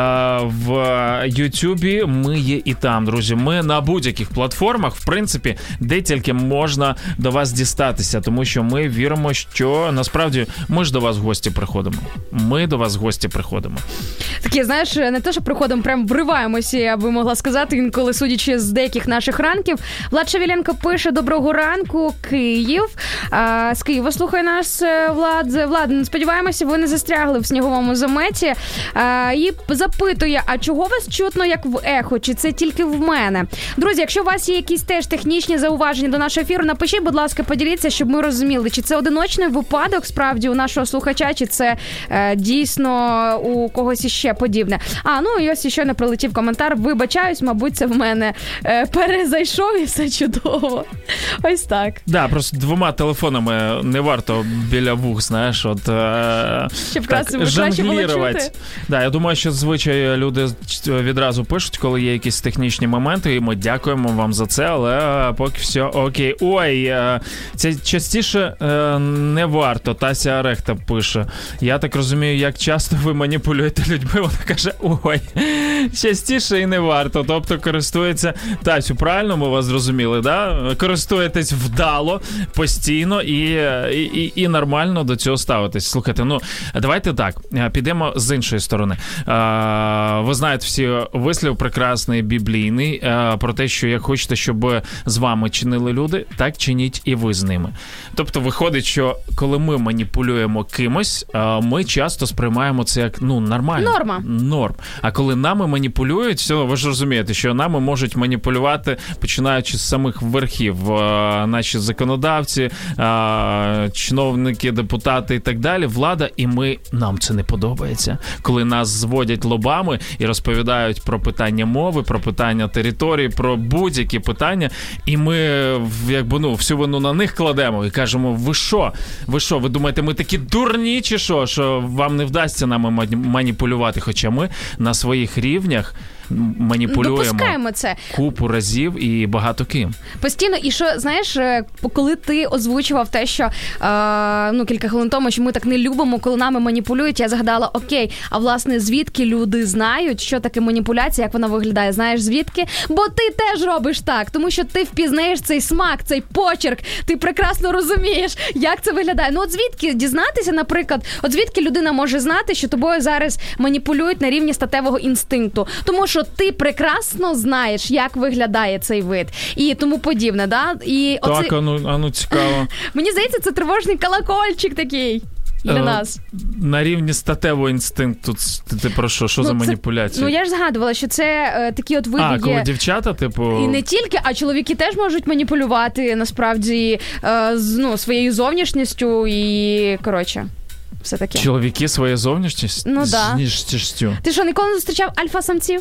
в YouTube, ми є і там, друзі. Ми на будь-яких платформах, в принципі, де тільки можна до вас дістатися, тому що ми віримо, що насправді ми ж до вас в гості приходимо. Ми до вас в гості приходимо. Такі, знаєш, не те, що приходимо, прям вриваємося, я би могла сказати, інколи судячи з деяких наших ранків. Влад Шевеленко пише: доброго ранку, Київ. А, з Києва слухає нас Влад. Влад, сподіваємося, ви не застрягли в сніговому заметі. А, і запитує, а чого вас чутно, як в ехо? Чи це тільки в мене? Друзі, якщо у вас є якісь теж технічні зауваження до нашого ефіру, напишіть, будь ласка, поділіться, щоб ми розуміли, чи це одиночний випадок справді у нашого слухача, чи це е, дійсно у когось іще подібне. А, ну і ось ще не прилетів коментар. Вибачаюсь, мабуть, це в мене е, перезайшов і все чудово. Ось так. Да, просто двома телефонами не варто біля вух, знаєш, от е, щоб так, краще було чути. Да, я думаю, що зазвичай люди відразу пишуть, коли є якісь технічні моменти, і ми дякуємо вам за це, але поки все окей. Ой, е, це частіше е, не варто. Тася Арехта пише. Я так розумію, як часто ви маніпулюєте людьми, вона каже, ой, частіше і не варто. Тобто користується, Тасю, правильно ми вас зрозуміли, да? Користуєтесь вдало, постійно і, і, і нормально до цього ставитесь. Слухайте, ну, давайте так, підемо з іншої сторони. Ви знаєте всі вислів прекрасний, біблійний, про те, що як хочете, щоб з вами чинили люди, так чиніть і ви з ними. Тобто виходить, що коли ми маніпулюємо кимось, ми часто сприймаємо це як, ну, нормально. Норма. Норм. А коли нами маніпулюють, все, ви ж розумієте, що нами можуть маніпулювати, починаючи з самих верхів, наші законодавці, чиновники, депутати і так далі, влада, і ми, нам це не подобається. Коли нас зводять лобами і розповідають про питання мови, про питання території, про будь-які питання, і ми, якби, ну, всю вину на них кладемо і кажемо, ви що? Ви що? Ви думаєте, ми такі дурні чи що? Що вам не вдасться нами маніпулювати? Хоча ми на своїх рівнях маніпулюємо допускаємо це купу разів і багато ким. Постійно. І що, знаєш, коли ти озвучував те, що е, ну, кілька хвилин тому, що ми так не любимо, коли нами маніпулюють, я згадала, окей, а власне звідки люди знають, що таке маніпуляція, як вона виглядає? Знаєш звідки? Бо ти теж робиш так, тому що ти впізнаєш цей смак, цей почерк, ти прекрасно розумієш, як це виглядає. Ну от звідки дізнатися, наприклад, от звідки людина може знати, що тобою зараз маніпулюють на рівні статевого інстинкту? Тому що ти прекрасно знаєш, як виглядає цей вид і тому подібне, да? І так, оце... а ну, а ну цікаво. Мені здається, це тривожний колокольчик такий для е, нас. На рівні статевого інстинкту ти, ти про що? Що ну, за маніпуляція? Ну, я ж згадувала, що це е, такі от види а, є... коли дівчата, типу... І не тільки, а чоловіки теж можуть маніпулювати, насправді, е, з, ну, своєю зовнішністю і, коротше... Все таке. Чоловіки своєю зовнішністю? Ну, да. Ніжністю. Ти що, ніколи не зустрічав альфа-самців?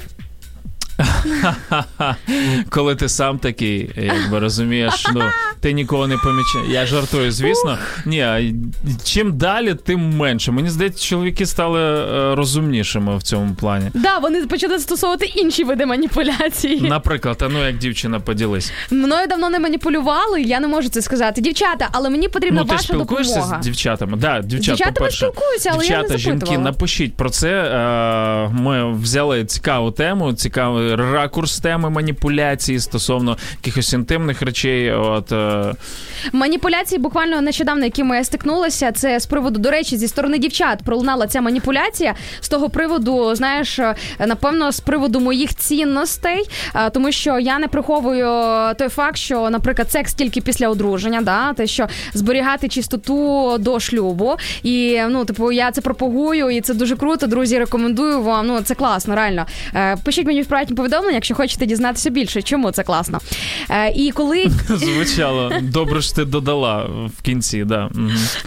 Коли ти сам такий, якби розумієш, ну, ти нікого не помічаєш. Я жартую, звісно. Ні, чим далі, тим менше. Мені здається, чоловіки стали розумнішими в цьому плані. Так, да, вони почали застосовувати інші види маніпуляцій. Наприклад, а ну як дівчина, поділись. Мною давно не маніпулювали, я не можу це сказати. Дівчата, але мені потрібна ну, ваша допомога. Ну, ти спілкуєшся з дівчатами? Да, дівчата, з дівчатами по-перше. спілкуюся, але дівчата, я не запитувала. жінки, напишіть про це. Ми взяли цікаву тему, цікавий ракурс теми маніпуляції стосовно якихось інтимних речей. От, е... Маніпуляції буквально нещодавно, якими я стикнулася, це з приводу, до речі, зі сторони дівчат пролунала ця маніпуляція. З того приводу, знаєш, напевно, з приводу моїх цінностей, тому що я не приховую той факт, що, наприклад, секс тільки після одруження, да, те, що зберігати чистоту до шлюбу. І, ну, типу, я це пропагую, і це дуже круто, друзі, рекомендую вам, ну, це класно, реально. Пишіть мені в приватні повідомлення, якщо хочете дізнатися більше, чому це класно. І коли... Звучало. Добре, що ти додала в кінці, да. Угу.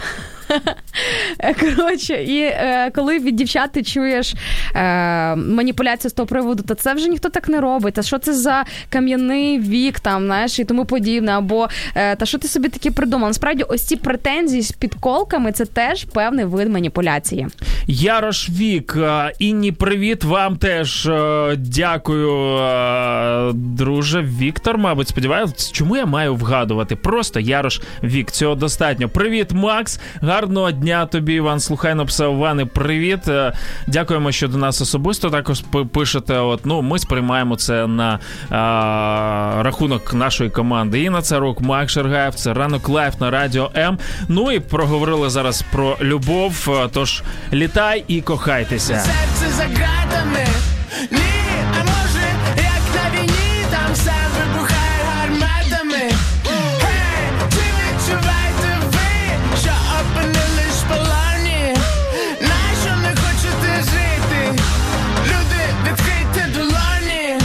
Коротше, і е, коли від дівчат ти чуєш е, маніпуляцію з того приводу, то це вже ніхто так не робить. Та що це за кам'яний вік там, знаєш, і тому подібне. Або, е, та що ти собі таки придумав? Насправді, ось ці претензії з підколками – це теж певний вид маніпуляції. Ярош Вік, Інні, привіт, вам теж дякую, друже. Віктор, мабуть, сподіваюся, чому я маю вгадувати? Просто Ярош Вік, цього достатньо. Привіт, Макс, гарного дня тобі, Іван Слухай написав. Ване, привіт, дякуємо, що до нас особисто також пишете. От, ну, ми сприймаємо це на а, рахунок нашої команди. Інна Царук, Макс Шаргаєв, це Ранок Лайф на Радіо М. Ну і проговорили зараз про любов, тож літай і кохайтеся. Серце за ґратами, ні, а може, як на війні, там все вибухає гарматами. Гей, чи відчуваєте ви, що опинились в полоні? Нащо не хочете жити? Люди, відкрийте долоні.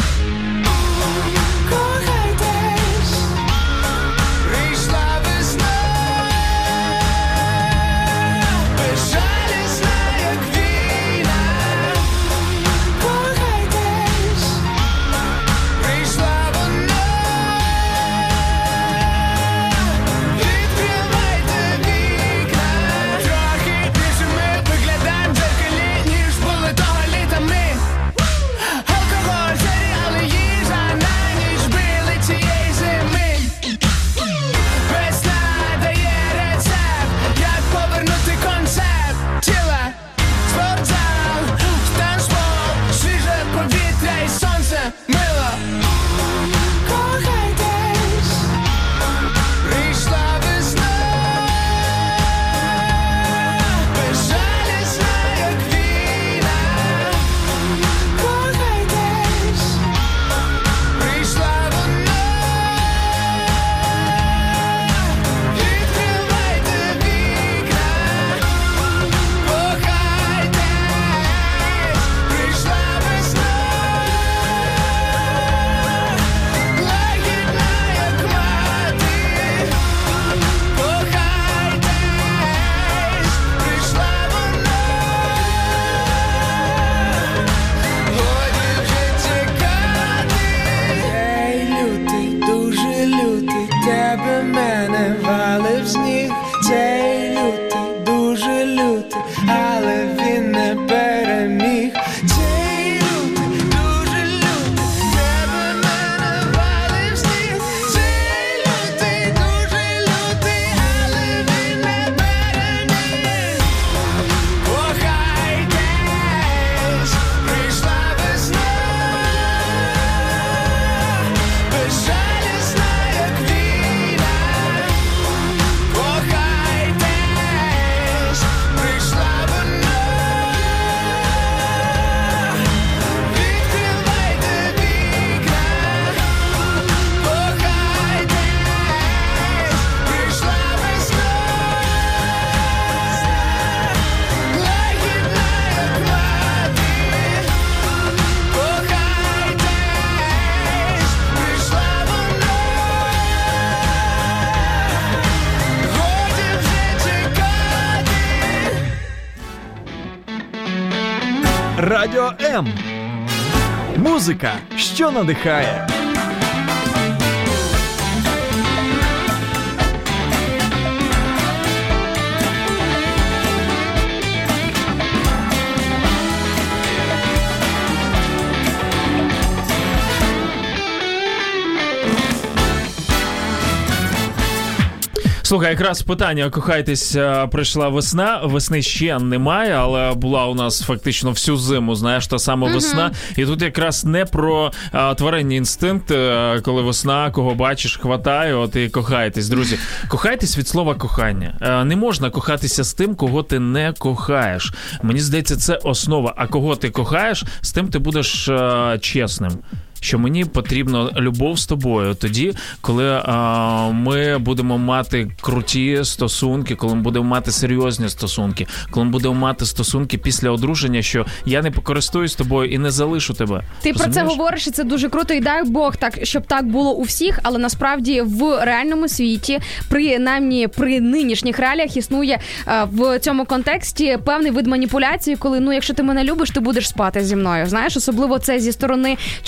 Кохайтесь, прийшла весна, безжалісна, як війна. Кохайтесь, прийшла вона. Відкривайте вікна. Трохи більше ми виглядаємо в дзеркалі, ніж були того літа ми. Алкоголь, серіали, їжа, на ніч били цієї зими. Весна дає рецепт, як повернути концепт тіла. Спортзал, танцпол, свіже повітря і сонце, мило. Кохайтесь, прийшла весна, безжалісна, як війна. Кохайтесь, прийшла вона. Відкривайте вікна. Кохайтесь, прийшла весна. Лагідна, як мати. Кохайтесь, прийшла вона. Годі вже чекати. Цей лютий, дуже лютий, тебе мене валив сніг. Цей лютий, дуже лютий, але він не переміг. Цей лютий, дуже лютий, тебе мене валив сніг. Цей лютий, дуже лютий, але він не переміг. Кохайтесь, прийшла весна, безжалісна, як війна. Кохайтесь, прийшла вона. Відкривайте вікна. Кохайтесь, прийшла весна. Лагідна, як мати. Кохайтесь, прийшла вона. Годі вже чекати. Радіо М. Музика, що надихає. Слухай, якраз питання, кохайтесь, прийшла весна, весни ще немає, але була у нас фактично всю зиму, знаєш, та сама uh-huh. весна. І тут якраз не про а, тваринні інстинкти, коли весна, кого бачиш, хватає, от і кохайтесь. Друзі, кохайтесь від слова кохання. А, не можна кохатися з тим, кого ти не кохаєш. Мені здається, це основа. А кого ти кохаєш, з тим ти будеш а, чесним. Що мені потрібна любов з тобою тоді, коли а, ми будемо мати круті стосунки, коли ми будемо мати серйозні стосунки, коли ми будемо мати стосунки після одруження, що я не покористуюсь тобою і не залишу тебе. Ти Розумієш? про це говориш, і це дуже круто, і дай Бог, так, щоб так було у всіх, але насправді в реальному світі, принаймні при нинішніх реаліях, існує а, в цьому контексті певний вид маніпуляції, коли, ну, якщо ти мене любиш, ти будеш спати зі мною. Знаєш, особливо це зі сторони чоловіків,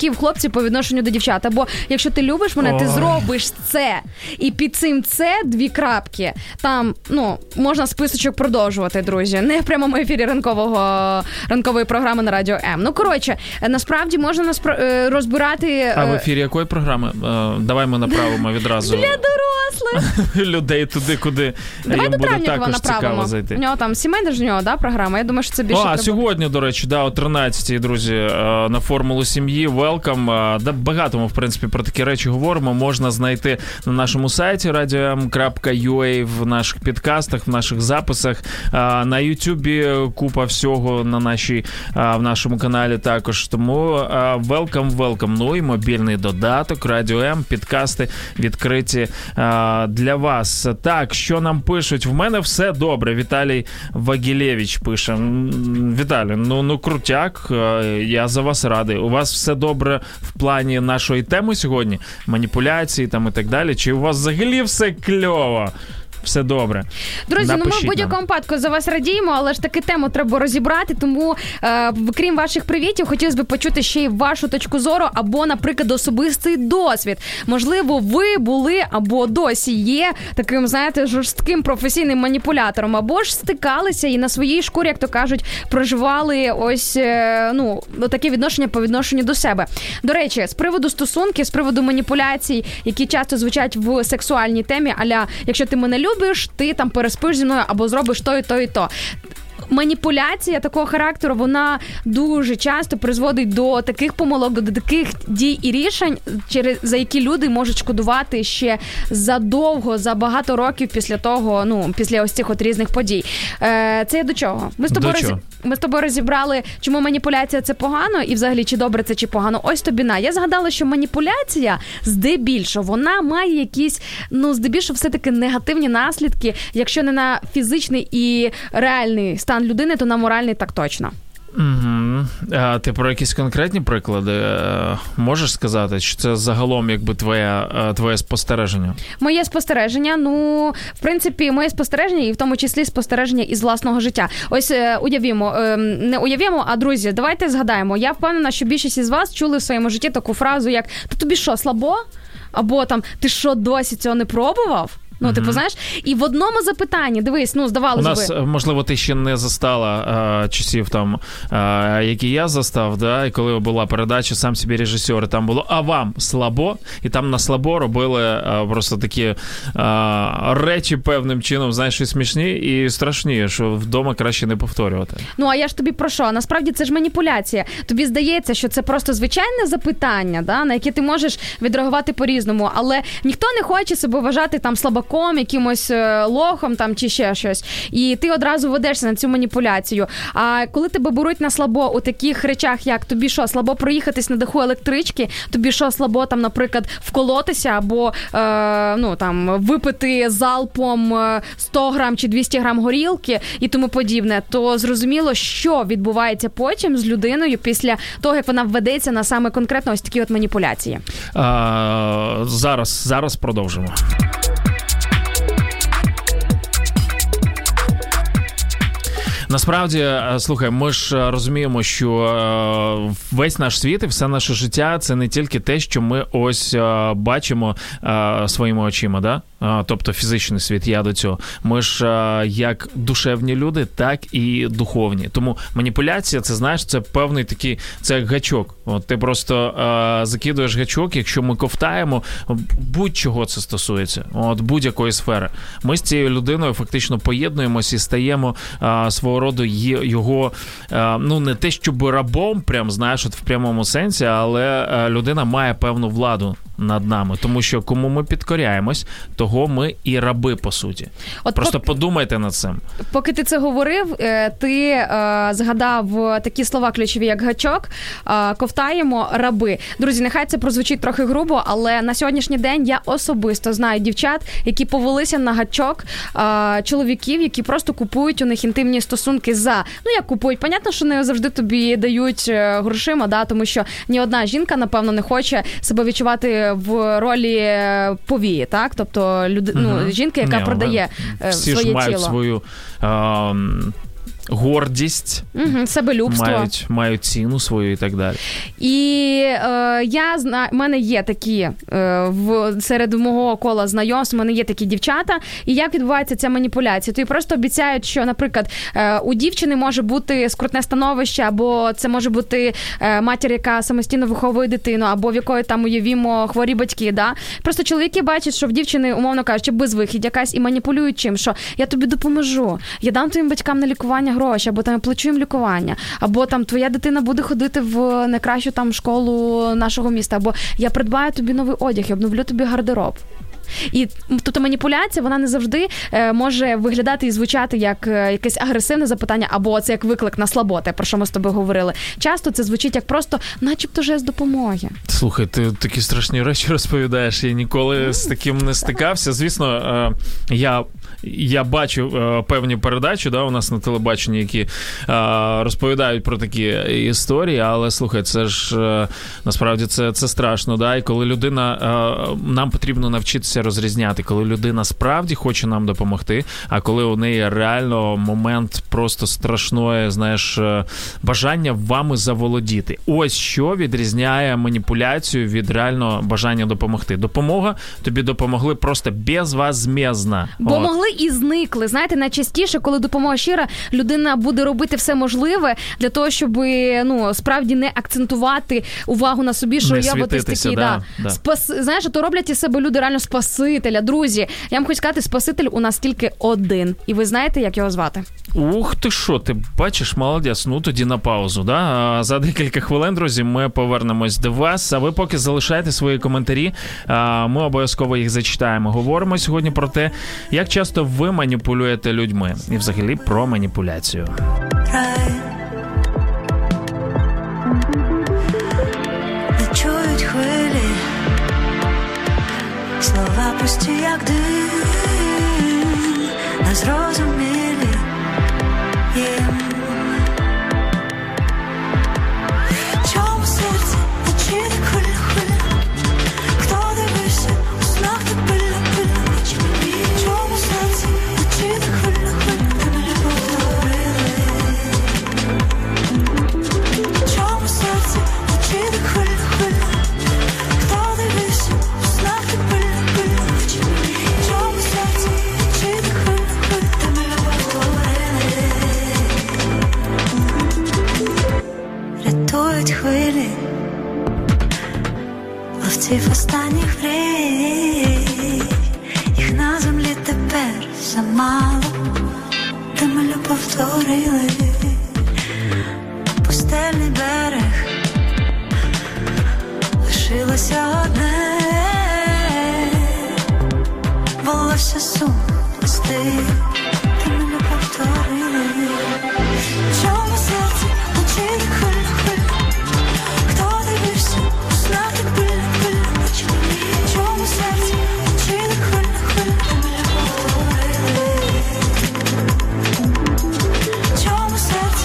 чоловіків, хлопців по відношенню до дівчат. Або якщо ти любиш мене, ти зробиш це. І під цим це дві крапки. Там, ну, можна списочок продовжувати, друзі. Не в прямому ефірі ранкового, ранкової програми на Радіо М. Ну, коротше, насправді можна наспра- розбирати... А в ефірі якої програми? Давай ми направимо відразу. Для дорослих. Людей туди, куди Давай їм до буде Травнікова також цікаво направимо. зайти. У нього там сімейна ж у нього, да, програма. Я думаю, що це більше О, треба. а сьогодні, до речі, да, о тринадцятій, друзі, на Формулу сім'ї. Welcome. Да, багато ми, в принципі, про такі речі говоримо. Можна знайти на нашому сайті радіо ем крапка ю а, в наших підкастах, в наших записах. На Ютубі купа всього на нашій, в нашому каналі також. Тому welcome, welcome. Ну і мобільний додаток Радіо М, підкасти відкриті для вас. Так, що нам пишуть? В мене все добре. Віталій Вагілєвич пише. Віталій, ну, ну крутяк, я за вас радий. У вас все добре в плані нашої теми сьогодні? Маніпуляції там і так далі? Чи у вас взагалі все кльово? Все добре. Друзі, Напишіть ну ми в будь-якому випадку за вас радіємо, але ж таки тему треба розібрати, тому е, крім ваших привітів, хотілося б почути ще й вашу точку зору або, наприклад, особистий досвід. Можливо, ви були або досі є таким, знаєте, жорстким професійним маніпулятором, або ж стикалися і на своїй шкурі, як то кажуть, проживали ось, е, ну, таке відношення по відношенню до себе. До речі, з приводу стосунків, з приводу маніпуляцій, які часто звучать в сексуальній темі, а-ля, якщо ти мене любиш, ти там переспиш зі мною або зробиш то і то і то. Маніпуляція такого характеру, вона дуже часто призводить до таких помилок, до таких дій і рішень, через за які люди можуть шкодувати ще задовго, за багато років після того, ну, після ось цих от різних подій. Е, це я до чого? Ми з тобою роз... Ми з тобою розібрали, чому маніпуляція це погано, і взагалі, чи добре це, чи погано. Ось тобі на. Я згадала, що маніпуляція, здебільшого, вона має якісь, ну, здебільшого, все-таки негативні наслідки, якщо не на фізичний і реальний стан людини, то на моральний так точно. Угу. А ти про якісь конкретні приклади можеш сказати? Чи це загалом якби твоє, твоє спостереження? Моє спостереження, ну, в принципі, моє спостереження, і в тому числі спостереження із власного життя. Ось уявімо, не уявімо, а, друзі, давайте згадаємо. Я впевнена, що більшість із вас чули в своєму житті таку фразу, як «Та тобі що, слабо?» Або там «Ти що, досі цього не пробував?» Ну, mm-hmm. типу, знаєш, і в одному запитанні, дивись, ну, здавалося би... У нас, би... можливо, ти ще не застала а, часів там, а, які я застав, да, і коли була передача «Сам собі режисер», там було «А вам слабо?» І там на слабо робили а, просто такі а, речі певним чином, знаєш, і смішні, і страшні, що вдома краще не повторювати. Ну, а я ж тобі про що? Насправді це ж маніпуляція. Тобі здається, що це просто звичайне запитання, да, на яке ти можеш відреагувати по-різному, але ніхто не хоче себе вважати там слабаком, якимось лохом там чи ще щось. І ти одразу ведешся на цю маніпуляцію. А коли тебе беруть на слабо у таких речах, як тобі що, слабо проїхатись на даху електрички, тобі що, слабо там, наприклад, вколотися або е, ну, там, випити залпом сто грам чи двісті грам горілки і тому подібне, то зрозуміло, що відбувається потім з людиною після того, як вона введеться на саме конкретно ось такі от маніпуляції. А, зараз, зараз продовжимо. Насправді, слухай, ми ж розуміємо, що весь наш світ і все наше життя – це не тільки те, що ми ось бачимо своїми очима, да? Тобто фізичний світ, я до цього. Ми ж як душевні люди, так і духовні. Тому маніпуляція, це, знаєш, це певний такий, це як гачок. От ти просто е, закидуєш гачок, якщо ми ковтаємо, будь-чого це стосується, от будь-якої сфери. Ми з цією людиною фактично поєднуємося і стаємо е, свого роду його, е, ну не те, щоб рабом, прям, знаєш, от в прямому сенсі, але е, людина має певну владу над нами, тому що кому ми підкоряємось, того ми і раби, по суті. От просто поки, подумайте над цим. Поки ти це говорив, ти е, згадав такі слова ключові, як гачок, е, ковтаємо, раби. Друзі, нехай це прозвучить трохи грубо, але на сьогоднішній день я особисто знаю дівчат, які повелися на гачок е, чоловіків, які просто купують у них інтимні стосунки за, ну як купують, понятно, що не завжди тобі дають грошима, да, тому що ні одна жінка, напевно, не хоче себе відчувати в ролі повії, так? Тобто люд... угу. ну, жінка, яка Ні, продає всі своє ж мають тіло. свою... А... гордість, угу, себелюбство. Мають, мають ціну свою і так далі. І е, я знаю, в мене є такі, е, в, серед мого кола знайомств, в мене є такі дівчата, і як відбувається ця маніпуляція? Тобі просто обіцяють, що, наприклад, е, у дівчини може бути скрутне становище, або це може бути е, матір, яка самостійно виховує дитину, або в якої там, уявімо, хворі батьки, да? Просто чоловіки бачать, що в дівчини, умовно кажучи, безвихідь якась, і маніпулюють чим, що я тобі допоможу, я дам твоїм батькам на лікування гроші, або там я плачу їм лікування, або там твоя дитина буде ходити в найкращу там школу нашого міста, або я придбаю тобі новий одяг, я обновлю тобі гардероб. І тобто маніпуляція, вона не завжди е, може виглядати і звучати як е, якесь агресивне запитання, або це як виклик на слаботи, про що ми з тобою говорили. Часто це звучить як просто начебто жест допомоги. Слухай, ти такі страшні речі розповідаєш, я ніколи з таким не стикався. Звісно, е, я Я бачу е, певні передачі, да, у нас на телебаченні, які е, розповідають про такі історії, але, слухай, це ж е, насправді це, це страшно, да, і коли людина, е, нам потрібно навчитися розрізняти, коли людина справді хоче нам допомогти, а коли у неї реально момент просто страшної, знаєш, е, бажання вами заволодіти. Ось що відрізняє маніпуляцію від реально бажання допомогти. Допомога, тобі допомогли просто безвозмездно. Бо От. могли і зникли. Знаєте, найчастіше, коли допомога щира, людина буде робити все можливе для того, щоб, ну, справді не акцентувати увагу на собі, що не я от ось такий, да, да. Спас... Знаєш, то роблять із себе люди реально спасителя. Друзі, я вам хочу сказати, спаситель у нас тільки один. І ви знаєте, як його звати? Ух ти що, ти бачиш, молодець. Ну, тоді на паузу, да? За декілька хвилин, друзі, ми повернемось до вас. А ви поки залишайте свої коментарі, ми обов'язково їх зачитаємо. Говоримо сьогодні про те, як часто ви маніпулюєте людьми. І взагалі про маніпуляцію. Не чують хвилі, слова пусті, як дим, незрозумілі їм. Чому серце очі хвиля, хвиля? Хто дивився у снах так пильно, пильно? Чому серце очі хвиля, хвиля? Ти мене повторили. Чому серце очі хвиля, хвиля? Хто дивився у снах так пильно, пильно? Чому серце очі хвиля, хвиля? Ти мене повторили. Рятують хвилі ловців останніх мрій. Їх на землі тепер замало, де ми любов творили. Пустельний берег, лишилося одне, волосся сум пусти, де ми любов творили. Чому серце очі хвиля, хвиля? Хто дивився у снах так пильно, пильно? Чому серце очі хвиля, хвиля? Де ми любов творили. Чому серце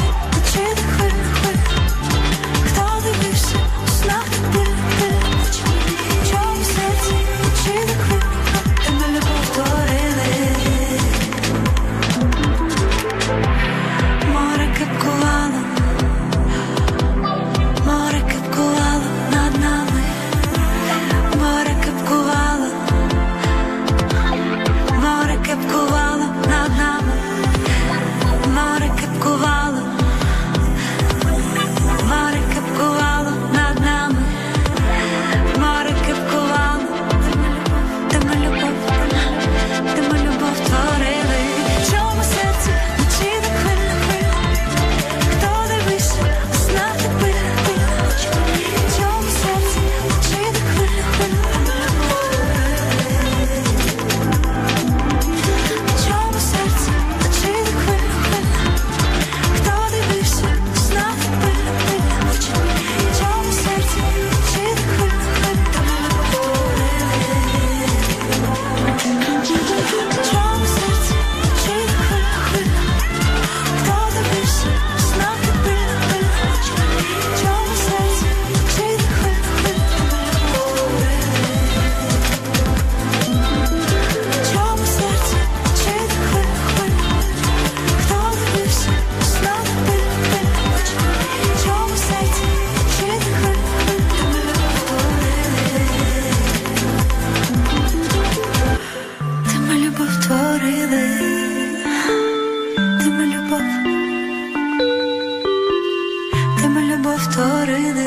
повторили.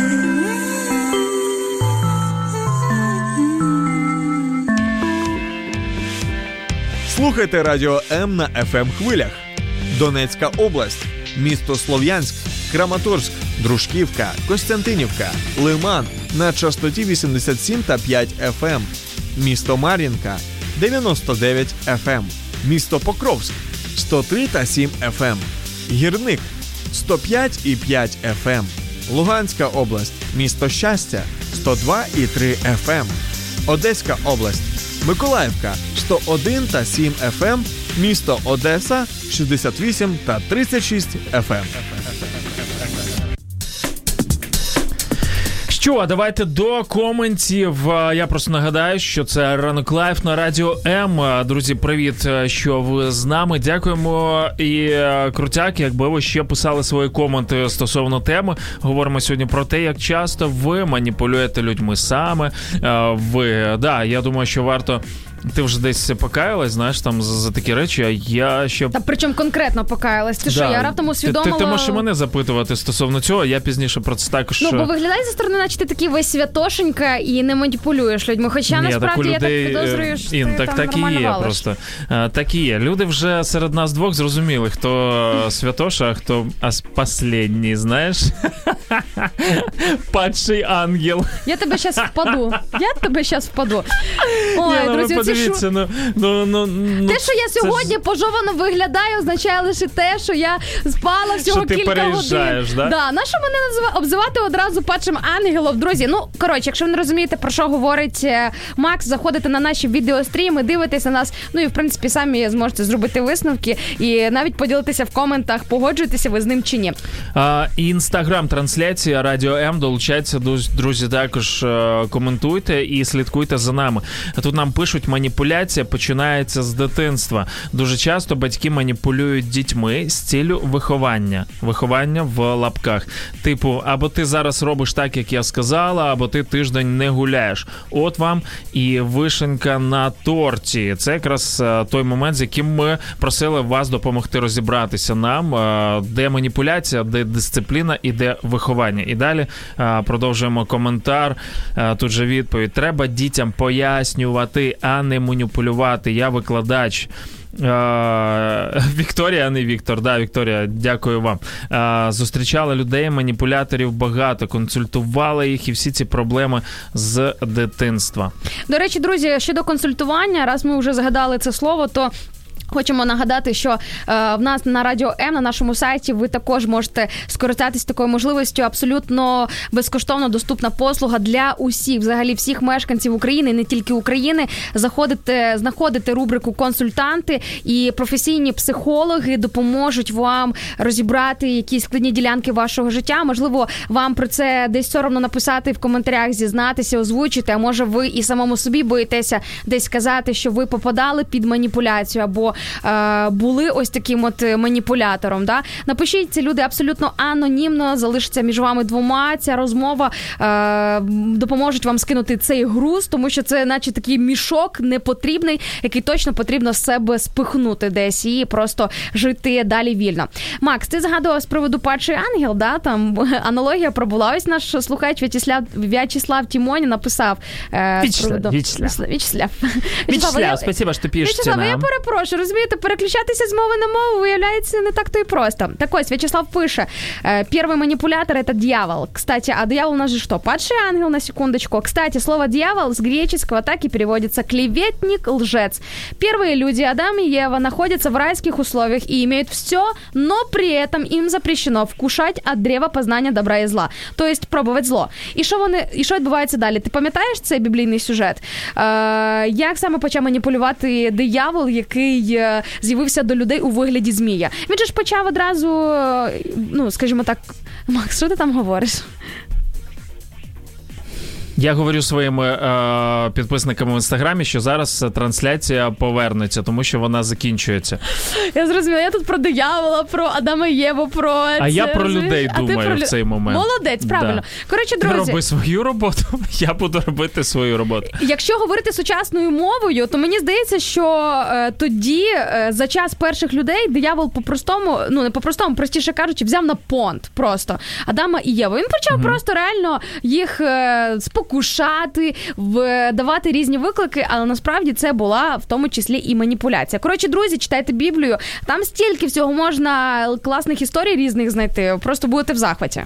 Слухайте Радіо М на еф ем хвилях. Донецька область, місто Слов'янськ, Краматорськ, Дружківка, Костянтинівка, Лиман на частоті вісімдесят сім та п'ять еф ем. Місто Мар'їнка дев'яносто дев'ять еф ем. Місто Покровськ сто три та сім еф ем. Гірник сто п'ять і п'ять еф ем. Луганська область, місто Щастя сто два і три еф ем. Одеська область, Миколаївка сто один та сім еф ем. Місто Одеса шістдесят вісім та тридцять шість еф ем. Що, давайте до коментів. Я просто нагадаю, що це Ранок Лайф на Радіо М. Друзі, привіт, що ви з нами. Дякуємо. І крутяк, якби ви ще писали свої коменти стосовно теми. Говоримо сьогодні про те, як часто ви маніпулюєте людьми саме. Ви, да, я думаю, що варто... Ти вже десь покаялась, знаєш, там за, за такі речі, а я ще... Та причому конкретно покаялась. Ти да. що, я раптом усвідомила... Ти, ти, ти можеш мене запитувати стосовно цього, я пізніше про це також... Ну, бо виглядає зі сторони, наче ти такий весь святошенька і не маніпулюєш людьми. Хоча, ні, насправді, так людей... я так підозрюю, що Ін, ти так, там так нормально і є валиш. просто. А, так і є. Люди вже серед нас двох зрозуміли, хто святоша, а хто останній, знаєш? Падший ангел. Я тебе зараз впаду. Я тебе зараз впаду. Ой, ні, друзі, ну, подивіться, ну, ну, ну, ну, те, що я сьогодні ж... пожовано виглядаю, означає лише те, що я спала всього що ти кілька переїжджаєш, годин. Да? Да. На що мене назва... обзивати одразу падшим ангелом? Друзі, ну, коротше, якщо ви не розумієте, про що говорить Макс, заходите на наші відеостріми, дивитеся нас, ну і, в принципі, самі зможете зробити висновки і навіть поділитися в коментах, погоджуєтеся ви з ним чи ні. А, інстаграм-трансляція Радіо М, долучайтеся, друзі, також коментуйте і слідкуйте за нами. Тут нам пишуть, маніпуляція починається з дитинства. Дуже часто батьки маніпулюють дітьми з ціллю виховання. Виховання в лапках. Типу, або ти зараз робиш так, як я сказала, або ти тиждень не гуляєш. От вам і вишенька на торті. Це якраз той момент, з яким ми просили вас допомогти розібратися нам, де маніпуляція, де дисципліна і де виховання. І далі продовжуємо коментар. Тут же відповідь. Треба дітям пояснювати, а не маніпулювати. Я викладач. Вікторія, а не Віктор. Да, Вікторія, дякую вам. Зустрічала людей, маніпуляторів багато, консультувала їх і всі ці проблеми з дитинства. До речі, друзі, щодо консультування, раз ми вже згадали це слово, то хочемо нагадати, що е, в нас на Радіо М, на нашому сайті, ви також можете скористатись такою можливістю. Абсолютно безкоштовно доступна послуга для усіх, взагалі всіх мешканців України, не тільки України. Заходите, знаходите рубрику «Консультанти» і професійні психологи допоможуть вам розібрати якісь складні ділянки вашого життя. Можливо, вам про це десь соромно написати в коментарях, зізнатися, озвучити, а може ви і самому собі боїтеся десь сказати, що ви попадали під маніпуляцію або були ось таким от маніпулятором. Да? Напишіть, ці люди абсолютно анонімно, залишиться між вами двома. Ця розмова е, допоможуть вам скинути цей груз, тому що це наче такий мішок непотрібний, який точно потрібно з себе спихнути десь і просто жити далі вільно. Макс, ти згадував з приводу падший ангел, да? Там аналогія пробула. Ось наш слухач В'ячеслав, В'ячеслав Тімоні написав. Е, В'ячеслав, приводу... В'ячеслав. В'ячеслав. В'ячеслав, спасибо, що пишете В'ячеслав, нам. Я перепрошую, розумієте, переключатися з мови на мову, виявляється, не так-то і просто. Так ось, В'ячеслав пише, первый манипулятор – это дьявол. Кстати, а дьявол у нас же что? Падший ангел, на секундочку. Кстати, слово «дьявол» с греческого так и переводится «клеветник, лжец». Первые люди, Адам и Ева, находятся в райских условиях и имеют все, но при этом им запрещено вкушать от древа познання добра і зла. То есть пробувати зло. І що вони, і що відбувається далі? Ти пам'ятаєш цей біблійний сюжет? Е, як саме почав маніпулювати диявол, який з'явився до людей у вигляді змія? Він же ж почав одразу, ну, скажімо так, Макс, що ти там говориш? Я говорю своїм е, підписникам в Інстаграмі, що зараз трансляція повернеться, тому що вона закінчується. Я зрозуміла, я тут про диявола, про Адама і Єву, про... А це, я про людей а думаю про... в цей момент. Молодець, правильно. Да. Коротше, Ти друзі... роби свою роботу, я буду робити свою роботу. Якщо говорити сучасною мовою, то мені здається, що е, тоді е, за час перших людей диявол по-простому, ну не по-простому, простіше кажучи, взяв на понт просто Адама і Єву. Він почав mm-hmm. просто реально їх е, спокушати, в, давати різні виклики, але насправді це була в тому числі і маніпуляція. Коротше, друзі, читайте Біблію, там стільки всього можна класних історій різних знайти, просто будете в захваті.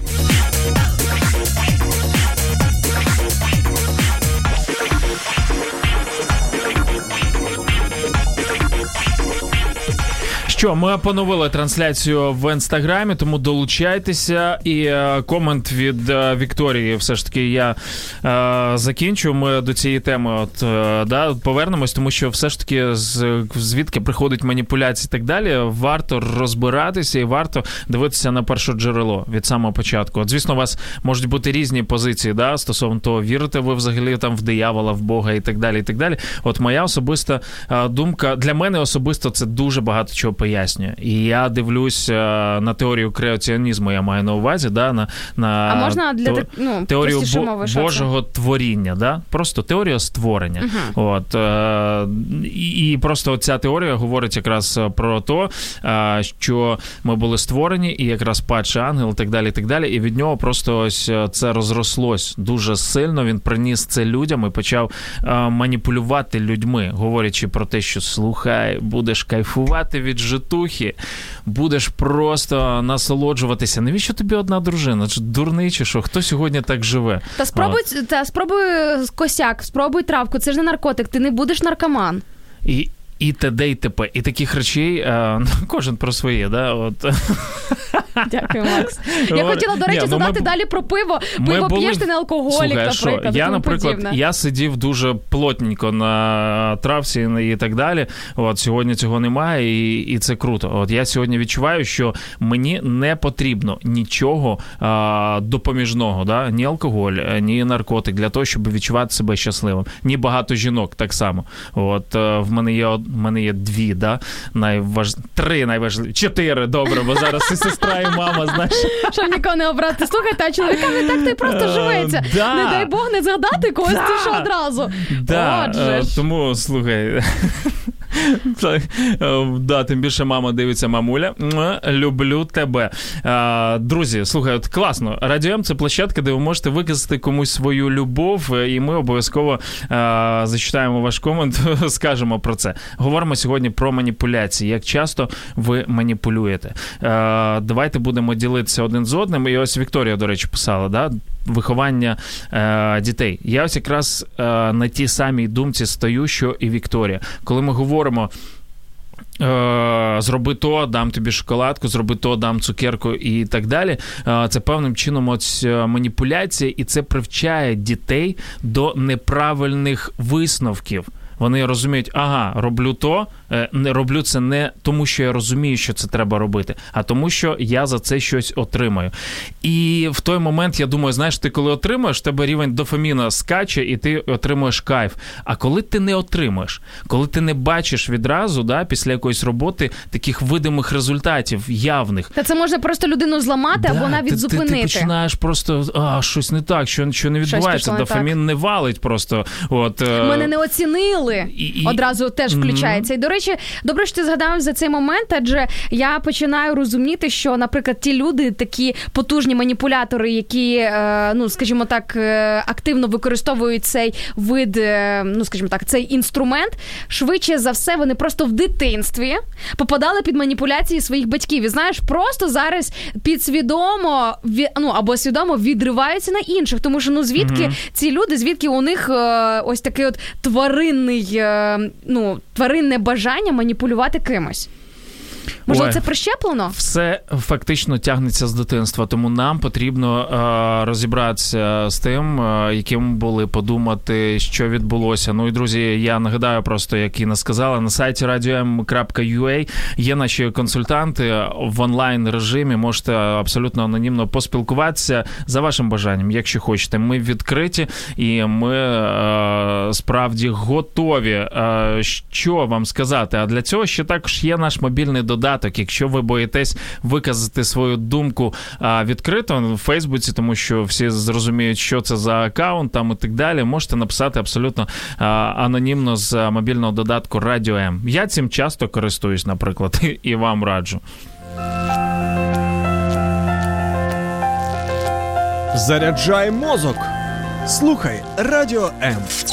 Що, ми поновили трансляцію в Інстаграмі, тому долучайтеся. І е, комент від е, Вікторії все ж таки я е, закінчу. Ми до цієї теми от, е, да, повернемось, тому що все ж таки з, звідки приходить маніпуляції і так далі, варто розбиратися і варто дивитися на перше джерело від самого початку. От, звісно, у вас можуть бути різні позиції, да, стосовно того, вірите ви взагалі там в диявола, в Бога і так далі, і так далі. От моя особиста е, думка, для мене особисто це дуже багато чого пояснює. І я дивлюсь на теорію креаціонізму, я маю на увазі, да, на, на а можна для то, ну, теорію бо, мови, Божого творіння, да? Просто теорія створення. Uh-huh. От, е, і, і просто ця теорія говорить якраз про те, е, що ми були створені, і якраз падший ангел, і так далі, і так далі, і від нього просто ось це розрослось дуже сильно, він приніс це людям і почав е, маніпулювати людьми, говорячи про те, що слухай, будеш кайфувати від житухи, будеш просто насолоджуватися. Навіщо тобі одна дружина? Чи дурний, чи що? Хто сьогодні так живе? Та спробуй, та спробуй косяк, спробуй травку, це ж не наркотик, ти не будеш наркоман. І І т.д. і т.п. І таких речей а, кожен про своє, да? От. Дякую, Макс. Я хотіла, до речі, Ні, задати ну ми... далі про пиво. Пиво були... п'єш, ти не алкоголік, Слухай, наприклад. Я, наприклад, подібне. я сидів дуже плотненько на травці і так далі. От, сьогодні цього немає, і, і це круто. От, я сьогодні відчуваю, що мені не потрібно нічого а, допоміжного, да? Ні алкоголь, ні наркотик, для того, щоб відчувати себе щасливим. Ні багато жінок так само. От, в мене є в мене є дві, да, найваж... три найважливіші, чотири, добре, бо зараз і сестра, і мама, знаєш. Щоб нікого не обрати. Слухайте, а чоловікам не так то й просто живеться. Да. Не дай Бог не згадати когось, да. ти що одразу. Да. Отже ж. Тому, слухай... Да, тим більше мама дивиться, мамуля. Люблю тебе. Друзі, слухай, от класно. Радіо М – це площадка, де ви можете виказати комусь свою любов, і ми обов'язково зачитаємо ваш комент, скажемо про це. Говоримо сьогодні про маніпуляції. Як часто ви маніпулюєте? Давайте будемо ділитися один з одним. І ось Вікторія, до речі, писала, да? Виховання е, дітей. Я ось якраз е, на тій самій думці стою, що і Вікторія. Коли ми говоримо е, зроби то, дам тобі шоколадку, зроби то, дам цукерку і так далі, е, це певним чином ось маніпуляція, і це привчає дітей до неправильних висновків. Вони розуміють, ага, роблю то, не роблю це не тому, що я розумію, що це треба робити, а тому, що я за це щось отримаю. І в той момент, я думаю, знаєш, ти коли отримаєш, в тебе рівень дофаміна скаче, і ти отримуєш кайф. А коли ти не отримаєш, коли ти не бачиш відразу, да, після якоїсь роботи, таких видимих результатів, явних. Та це можна просто людину зламати, да, або навіть ти, зупинити. Ти, ти починаєш просто, а, щось не так, що, що не відбувається, дофамін не валить просто. От, мене не оцінили. І, і... Одразу теж включається. Mm-hmm. І, до речі, добре, що ти згадав за цей момент, адже я починаю розуміти, що, наприклад, ті люди, такі потужні маніпулятори, які, ну, скажімо так, активно використовують цей вид, ну, скажімо так, цей інструмент, швидше за все, вони просто в дитинстві попадали під маніпуляції своїх батьків. І, знаєш, просто зараз підсвідомо, ну, або свідомо відриваються на інших. Тому що, ну, звідки mm-hmm. ці люди, звідки у них ось такий от тваринний ну, тваринне бажання маніпулювати кимось. Можливо, Ой. це прищеплено? Все фактично тягнеться з дитинства, тому нам потрібно е, розібратися з тим, е, яким були, подумати, що відбулося. Ну і, друзі, я нагадаю просто, як Інна сказала, на сайті радіо ем крапка ю а є наші консультанти в онлайн-режимі, можете абсолютно анонімно поспілкуватися за вашим бажанням, якщо хочете. Ми відкриті і ми е, справді готові. Е, що вам сказати? А для цього ще також є наш мобільний додаток. Якщо ви боїтесь виказати свою думку е, відкрито в Фейсбуці, тому що всі зрозуміють, що це за аккаунт там і так далі, можете написати абсолютно е, анонімно з мобільного додатку Радіо М. Я цим часто користуюсь, наприклад, і, і вам раджу. Заряджай мозок. Слухай Радіо М.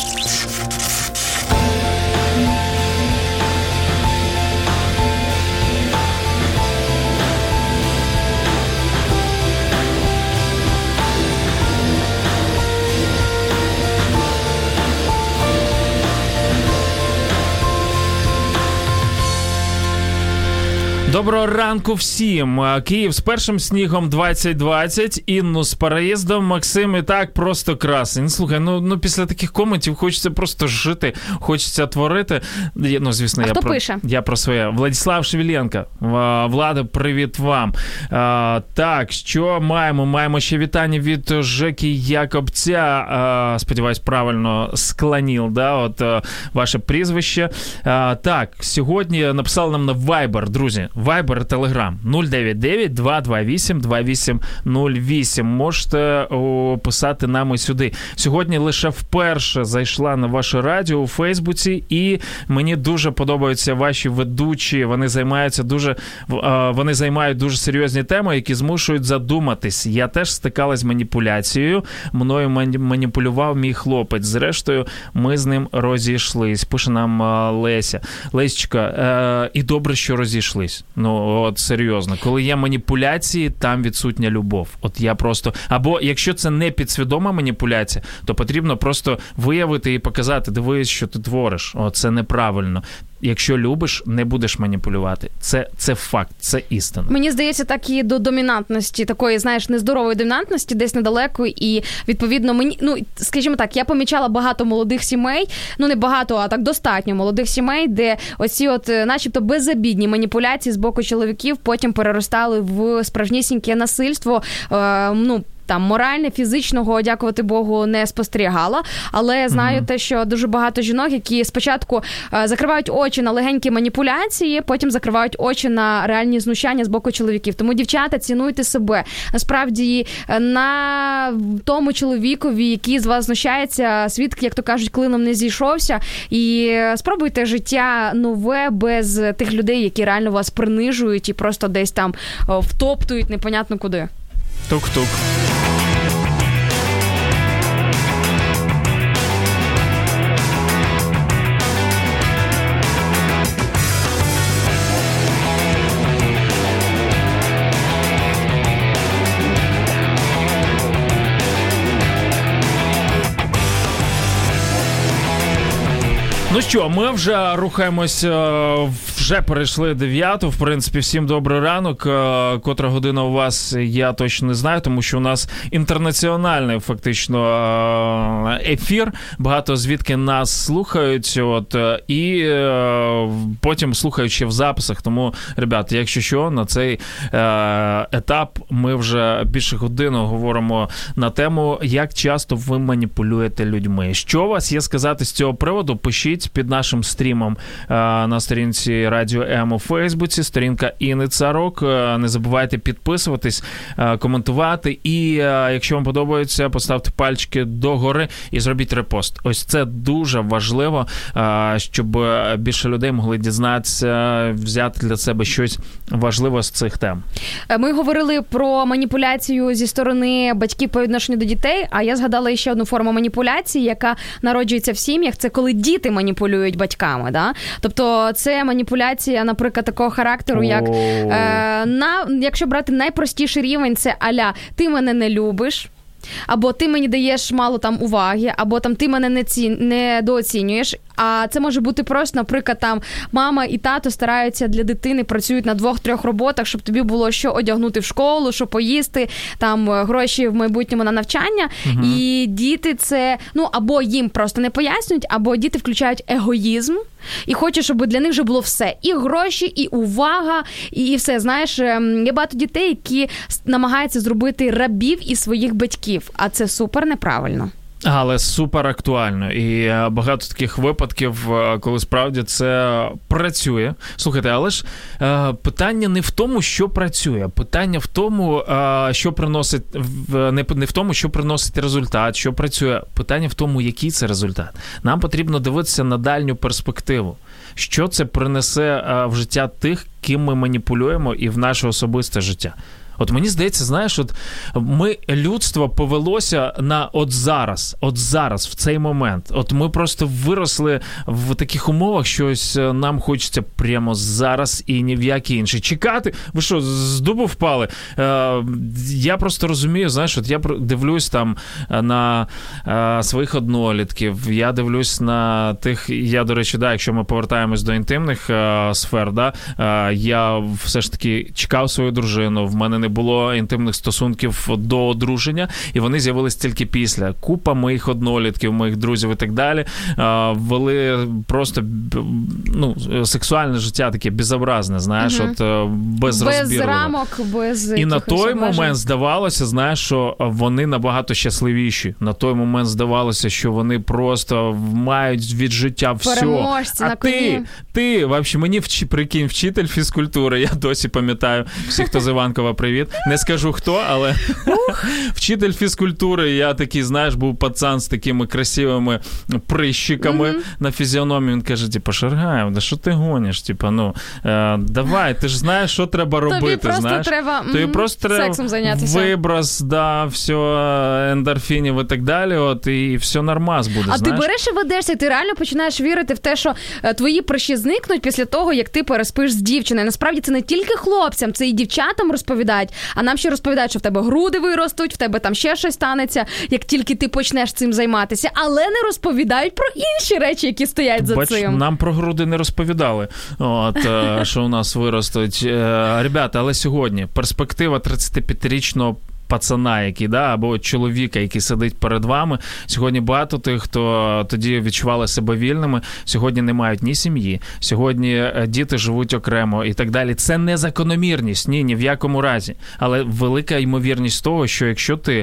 Доброго ранку всім. Київ з першим снігом двадцять двадцять, Інну з переїздом, Максим і так просто красень. Слухай, ну, ну після таких коментів хочеться просто жити, хочеться творити. Ну, звісно, а я хто про, пише? Я про своє. Владислав Шевеленко. Влада, привіт вам. А, так, що маємо? Маємо ще вітання від Жеки Якобця. А, сподіваюсь, правильно склонив, да, от а, ваше прізвище. А, так, сьогодні написали нам на Viber, друзі. Viber, Telegram нуль дев'ять дев'ять два два вісім два вісім нуль вісім. Можете о, писати нам і сюди. Сьогодні лише вперше зайшла на ваше радіо у Фейсбуці, і мені дуже подобаються ваші ведучі. Вони займаються дуже, вони займають дуже серйозні теми, які змушують задуматись. Я теж стикалась з маніпуляцією. Мною маніпулював мій хлопець. Зрештою, ми з ним розійшлись. Пише нам Леся. Лесечка, е, і добре, що розійшлись. Ну, от серйозно. Коли є маніпуляції, там відсутня любов. От я просто... Або, якщо це не підсвідома маніпуляція, то потрібно просто виявити і показати, дивись, що ти твориш. О, це неправильно. Якщо любиш, не будеш маніпулювати. Це, це факт, це істина. Мені здається, так і до домінантності, такої, знаєш, нездорової домінантності, десь недалеко, і, відповідно, мені, ну, скажімо так, я помічала багато молодих сімей, ну, не багато, а так достатньо молодих сімей, де оці от, начебто, безобідні маніпуляції з боку чоловіків потім переростали в справжнісіньке насильство, е, ну, там моральне, фізичного, дякувати Богу, не спостерігала, але знаю mm-hmm. те, що дуже багато жінок, які спочатку е, закривають очі на легенькі маніпуляції, потім закривають очі на реальні знущання з боку чоловіків. Тому, дівчата, цінуйте себе. Насправді, на тому чоловікові, який з вас знущається, світ, як то кажуть, клином не зійшовся, і спробуйте життя нове без тих людей, які реально вас принижують і просто десь там втоптують непонятно куди. Тук-тук. Ну що, ми вже рухаємось, вже перейшли дев'яту, в принципі, всім добрий ранок. Котра година у вас, я точно не знаю, тому що у нас інтернаціональний, фактично, ефір. Багато звідки нас слухають, от, і потім слухають ще в записах. Тому, ребят, якщо що, на цей етап ми вже більше години говоримо на тему, як часто ви маніпулюєте людьми. Що у вас є сказати з цього приводу, пишіть під нашим стрімом на сторінці Радіо М у Фейсбуці, сторінка Інни Царок. Не забувайте підписуватись, коментувати, і якщо вам подобається, поставте пальчики догори і зробіть репост. Ось це дуже важливо, щоб більше людей могли дізнатися, взяти для себе щось важливе з цих тем. Ми говорили про маніпуляцію зі сторони батьків по відношенню до дітей, а я згадала ще одну форму маніпуляції, яка народжується в сім'ях, це коли діти маніпулюють батьками, да? Тобто це маніпуляція, наприклад, такого характеру, як е, на, якщо брати найпростіший рівень, це а-ля «ти мене не любиш», або «ти мені даєш мало там уваги», або там «ти мене не ці... недооцінюєш», А це може бути просто, наприклад, там мама і тато стараються для дитини, працюють на двох-трьох роботах, щоб тобі було що одягнути в школу, що поїсти, там гроші в майбутньому на навчання. Угу. І діти це, ну, або їм просто не пояснюють, або діти включають егоїзм і хочуть, щоб для них вже було все. І гроші, і увага, і, і все. Знаєш, є багато дітей, які намагаються зробити рабів із своїх батьків, а це супер неправильно. Але супер актуально. І багато таких випадків, коли справді це працює. Слухайте, але ж е, питання не в тому, що працює. Питання в тому, е, що приносить, в, не, не в тому, що приносить результат, що працює. Питання в тому, який це результат. Нам потрібно дивитися на дальню перспективу. Що це принесе е, в життя тих, ким ми маніпулюємо, і в наше особисте життя. От мені здається, знаєш, от ми, людство повелося на от зараз, от зараз, в цей момент. От ми просто виросли в таких умовах, що ось нам хочеться прямо зараз і ні в який інший. Чекати? Ви що, з дубу впали? Е, я просто розумію, знаєш, от я дивлюсь там на е, своїх однолітків, я дивлюсь на тих, я, до речі, да, якщо ми повертаємось до інтимних е, сфер, да, е, я все ж таки чекав свою дружину, в мене не було інтимних стосунків до одруження, і вони з'явились тільки після. Купа моїх однолітків, моїх друзів і так далі вели просто, ну, сексуальне життя таке безобразне, знаєш, угу. от без розбіру. Без рамок, без І на той обмежень. момент здавалося, знаєш, що вони набагато щасливіші. На той момент здавалося, що вони просто мають від життя все. Переможці а на ти, коні. ти, взагалі, мені, прикинь, вчитель фізкультури, я досі пам'ятаю, всі, хто з Іванкова, привіт. Не скажу хто, але вчитель фізкультури, я такий, знаєш, був пацан з такими красивими прищиками mm-hmm. на фізіономії. Він каже, типу, Шаргаєв, да що ти гониш? Типу, ну, е, давай, ти ж знаєш, що треба робити, Тобі просто знаєш? треба, Тобі mm-hmm. просто треба сексом зайнятися. Виброс, да, все, ендорфінів і так далі, от, і все нормас буде, а знаєш? ти береш і ведешся, ти реально починаєш вірити в те, що е, твої прищі зникнуть після того, як ти переспиш з дівчиною. Насправді це не тільки хлопцям, це і дівчатам розповідають, а нам ще розповідають, що в тебе груди виростуть, в тебе там ще щось станеться, як тільки ти почнеш цим займатися, але не розповідають про інші речі, які стоять за Бач, цим. Нам про груди не розповідали, от, що у нас виростуть. Ребята, але сьогодні перспектива тридцятип'ятирічного пацана, який, да, або чоловіка, який сидить перед вами. Сьогодні багато тих, хто тоді відчували себе вільними, сьогодні не мають ні сім'ї, сьогодні діти живуть окремо і так далі. Це не закономірність, ні, ні в якому разі. Але велика ймовірність того, що якщо ти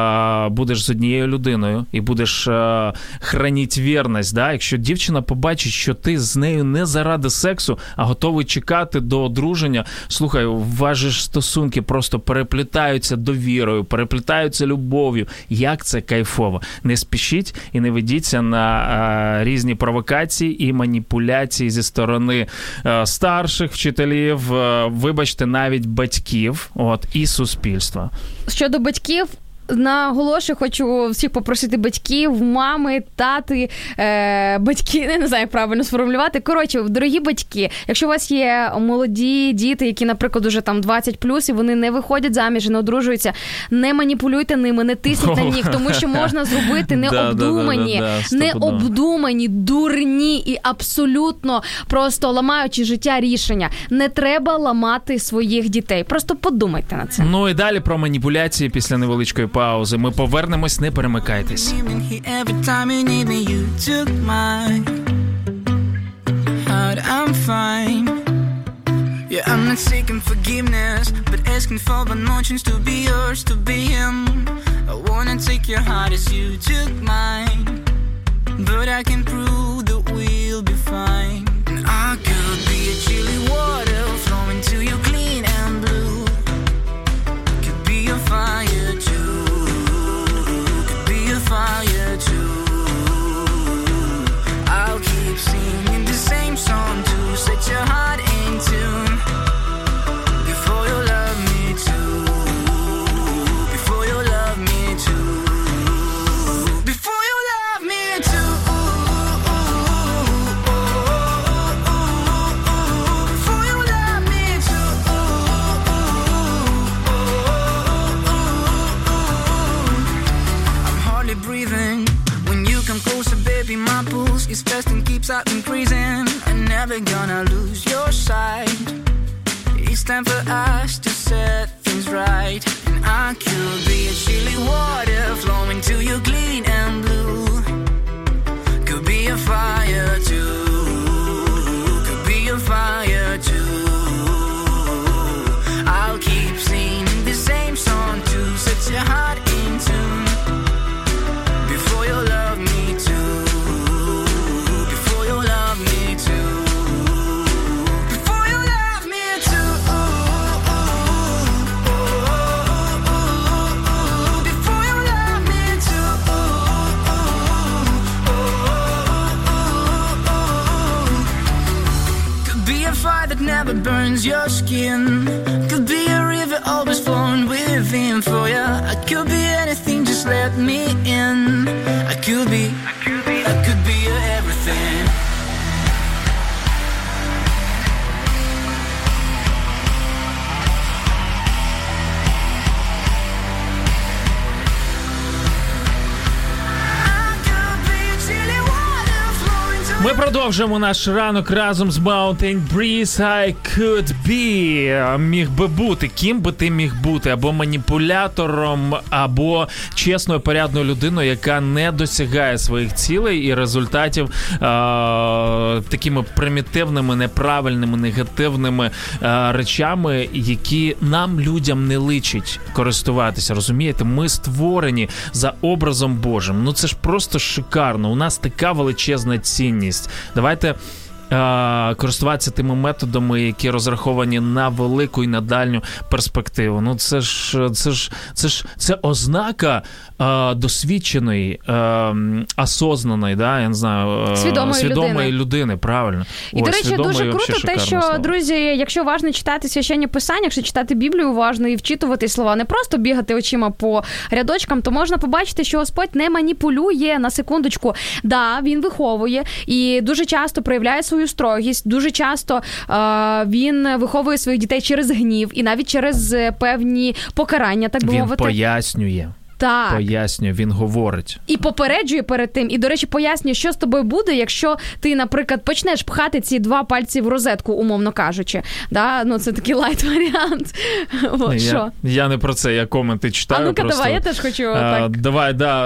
е, будеш з однією людиною і будеш е, хранити вірність, да, якщо дівчина побачить, що ти з нею не заради сексу, а готовий чекати до одруження, слухай, у вас же ж стосунки просто переплітаються до вірою, переплітаються любов'ю. Як це кайфово. Не спішіть і не ведіться на а, різні провокації і маніпуляції зі сторони а, старших вчителів, а, вибачте, навіть батьків, от, і суспільства. Щодо батьків, наголошую, хочу всіх попросити батьків, мами, тати, е, батьки, не знаю, як правильно сформулювати. Коротше, дорогі батьки, якщо у вас є молоді діти, які, наприклад, уже там двадцять плюс, і вони не виходять заміж і не одружуються, не маніпулюйте ними, не тисніть на них, тому що можна зробити необдумані, необдумані, дурні і абсолютно просто ламаючи життя рішення. Не треба ламати своїх дітей. Просто подумайте на це. Ну і далі про маніпуляції після невеличкої паузи. Ми повернемось, не перемикайтесь. Yeah, I'm not seeking forgiveness, but asking for one more chance to be yours, to be him. I wanna take your heart as you took mine, but I can prove that we'll be fine. And I could be a chilly water flowing to you clean and blue. Could be a fire too, could be a fire too. I'll keep singing the same song to set your heart in tune. Before you love me too, before you love me too, before you love me too. keeps on increasing. I'm never gonna lose your sight. It's time for us to set things right. And I could be a chilly water flowing till you're clean and blue. Could be a fire too. Could be a fire too. I'll keep singing the same song to set your heart in tune. Before you love me too. Before you love me too. Before you love me too. Before you love me too. Could be a fire that never burns your skin. Could be a river always flowing within for ya. I could be anything, just let me in. I could be, I could be, I could be your everything. I could be a chilly water flowing to. Ми продовжуємо наш ранок разом з Mountain Breeze. I could be. Міг би бути. Ким би ти міг бути? Або маніпулятором, або чесною, порядною людиною, яка не досягає своїх цілей і результатів е- такими примітивними, неправильними, негативними е- речами, які нам, людям, не личить користуватися. Розумієте? Ми створені за образом Божим. Ну це ж просто шикарно. У нас така величезна цінність. Давайте е- користуватися тими методами, які розраховані на велику і на дальню перспективу. Ну це ж це ж це ж це ознака е- досвідченої, е- осознаної, да, я не знаю, е- Свідомої свідомої людини. людини, правильно. І, Ось, до речі, свідомої дуже вообще круто те, шикарне що, слово. друзі, якщо уважно читати священні писання, якщо читати Біблію уважно і вчитувати слова, не просто бігати очима по рядочкам, то можна побачити, що Господь не маніпулює, на секундочку. Да, він виховує і дуже часто проявляє свою строгість, дуже часто е- він виховує своїх дітей через гнів і навіть через е, певні покарання, так би Він мовити. пояснює. Так. Пояснює, він говорить. І попереджує перед тим. І, до речі, пояснює, що з тобою буде, якщо ти, наприклад, почнеш пхати ці два пальці в розетку, умовно кажучи. Да? Ну, це такий лайт-варіант. О, я, що? я не про це, я коменти читаю. А ну-ка, просто. давай, я теж хочу А, так. Давай, да.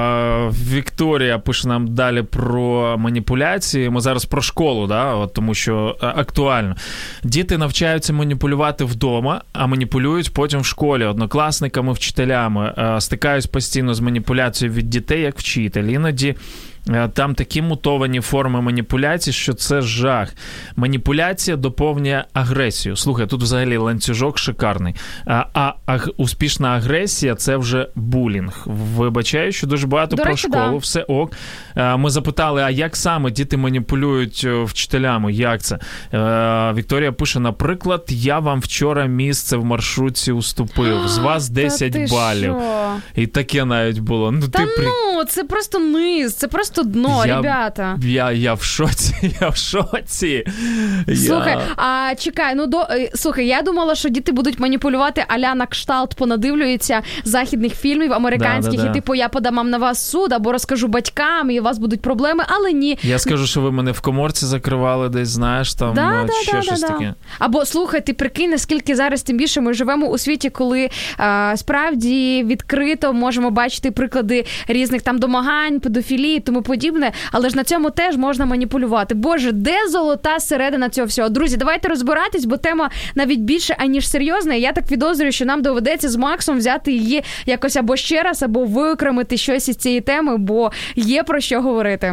А, Вікторія пише нам далі про маніпуляції. Ми зараз про школу, да? От, тому що а, актуально. Діти навчаються маніпулювати вдома, а маніпулюють потім в школі однокласниками, вчителями. А, стикаюсь постійно з маніпуляцією від дітей, як вчитель. Іноді там такі мутовані форми маніпуляцій, що це жах. Маніпуляція доповнює агресію. Слухай, тут взагалі ланцюжок шикарний. А, а, а успішна агресія – це вже булінг. Вибачаю, що дуже багато До про речі, школу, да. все ок. А, ми запитали, а як саме діти маніпулюють вчителями? Як це? А, Вікторія пише, наприклад, я вам вчора місце в маршрутці уступив. З вас десять Та ти балів. що? І таке навіть було. Ну, Та ти при... ну, це просто низ, це просто дно, Я- ребята. Я, я в шоці, я в шоці. Слухай, я... а чекай, ну до е, слухай, я думала, що діти будуть маніпулювати а-ля на кшталт, понадивлюються західних фільмів американських, Да, да, да. і типу я подам на вас суд або розкажу батькам, і у вас будуть проблеми, але ні. Я скажу, що ви мене в коморці закривали десь, знаєш, там Да, ну, да, ще да, щось да, таке. да. Або, слухай, ти прикинь, наскільки зараз тим більше ми живемо у світі, коли е, справді відкрито можемо бачити приклади різних там домагань, педофілії і тому подібне, але ж на цьому теж можна маніпулювати. Боже, де золота середина цього всього? Друзі, давайте розбиратись, бо тема навіть більше, аніж серйозна, і я так підозрюю, що нам доведеться з Максом взяти її якось або ще раз, або виокремити щось із цієї теми, бо є про що говорити.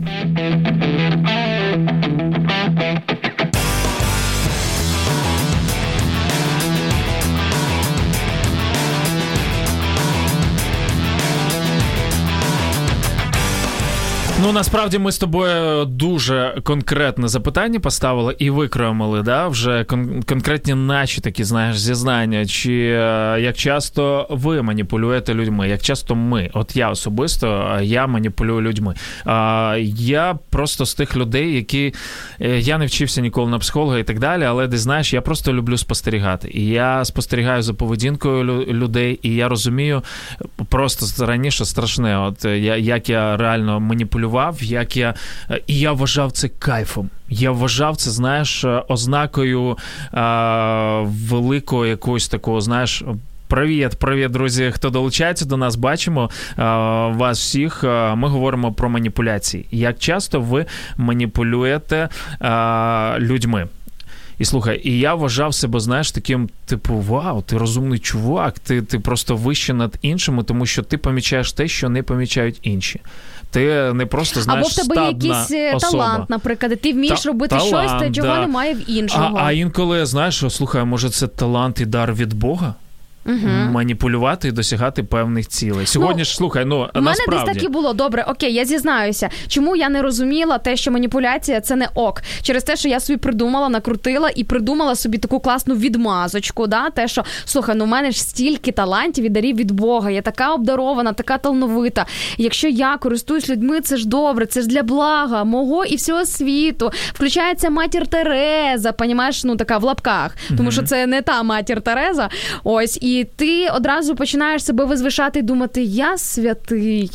Ну, насправді, ми з тобою дуже конкретне запитання поставили і викремили, да, вже кон- конкретні наші такі, знаєш, зізнання. Чи е, як часто ви маніпулюєте людьми? Як часто ми? От я особисто, е, я маніпулюю людьми. А, я просто з тих людей, які... е, Я не вчився ніколи на психолога і так далі, але, ти знаєш, я просто люблю спостерігати. І я спостерігаю за поведінкою лю- людей, і я розумію просто раніше страшне. От я, як я реально маніпулював, як я... І я вважав це кайфом. Я вважав це, знаєш, ознакою а, великого якогось такого, знаєш... Привіт, привіт, друзі, хто долучається до нас, бачимо а, вас всіх. А, ми говоримо про маніпуляції. Як часто ви маніпулюєте а, людьми? І слухай, і я вважав себе, знаєш, таким, типу, вау, ти розумний чувак, ти, ти просто вище над іншими, тому що ти помічаєш те, що не помічають інші. Ти не просто, знаєш, або в тебе є якийсь особа. Талант, наприклад, і ти вмієш Та, робити талант, щось, чого да. немає в іншого. А, а інколи, знаєш, слухай, може це талант і дар від Бога? Угу. Маніпулювати і досягати певних цілей. Сьогодні ну, ж, слухай, ну, у насправді... мене десь так і було. Добре, окей, я зізнаюся. Чому я не розуміла те, що маніпуляція – це не ок? Через те, що я собі придумала, накрутила і придумала собі таку класну відмазочку, да? Те, що, слухай, ну в мене ж стільки талантів і дарів від Бога, я така обдарована, така талановита. Якщо я користуюсь людьми, це ж добре, це ж для блага мого і всього світу. Включається матір Тереза, понімаєш, ну така в лапках, тому угу. що це не та матір Тереза. Ось, і І ти одразу починаєш себе возвишати і думати, я святий.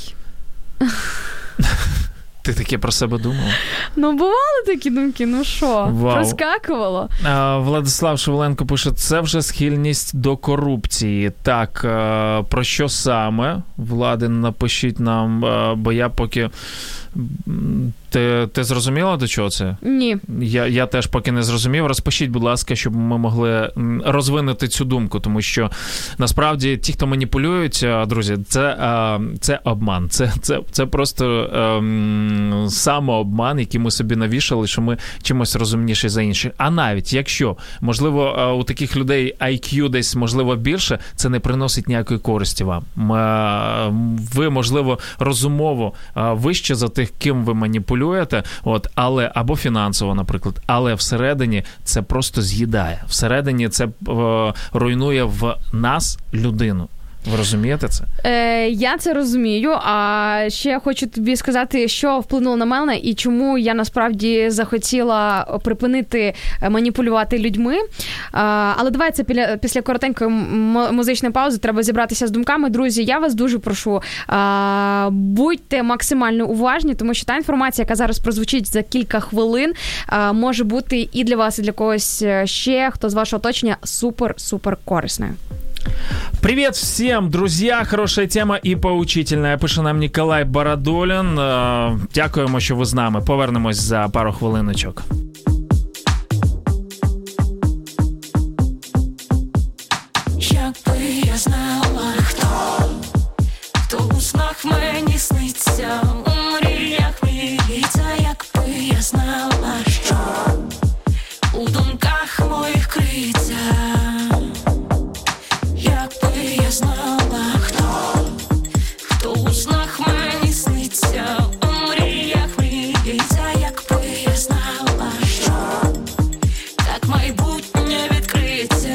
Ти таке про себе думав? Ну, бували такі думки, ну що, Вау. проскакувало. А, Владислав Шевленко пише, це вже схильність до корупції. Так, а, про що саме? Влади, напишіть нам, а, бо я поки... Ти, ти зрозуміла, до чого це? Ні. Я, я теж поки не зрозумів. Розпишіть, будь ласка, щоб ми могли розвинути цю думку, тому що насправді ті, хто маніпулюють, друзі, це, це обман. Це, це, це просто ем, самообман, який ми собі навішали, що ми чимось розумніші за інших. А навіть якщо, можливо, у таких людей ай к'ю десь, можливо, більше, це не приносить ніякої користі вам. Ви, можливо, розумово вище за тих, ким ви маніпулюєте, от, але, або фінансово, наприклад, але всередині це просто з'їдає. Всередині це е, руйнує в нас людину. Ви розумієте це? Е, я це розумію, а ще хочу тобі сказати, що вплинуло на мене і чому я насправді захотіла припинити маніпулювати людьми. Е, але давай це після, після коротенької музичної паузи треба зібратися з думками. Друзі, я вас дуже прошу, е, будьте максимально уважні, тому що та інформація, яка зараз прозвучить за кілька хвилин, е, може бути і для вас, і для когось ще, хто з вашого оточення, супер-супер корисною. Привет всем, друзья! Хорошая тема і поучительна. Пише нам Ніколай Бородулін. Дякуємо, що ви з нами. Повернемось за пару хвилиночок. Якби я знала, хто, хто у снах мені сниться, у мріях мріється, якби я знала, що у думках моїх криється. Якби я знала, хто, хто у снах мені сниться, у мріях мріється, якби я знала, що так майбутнє відкриється.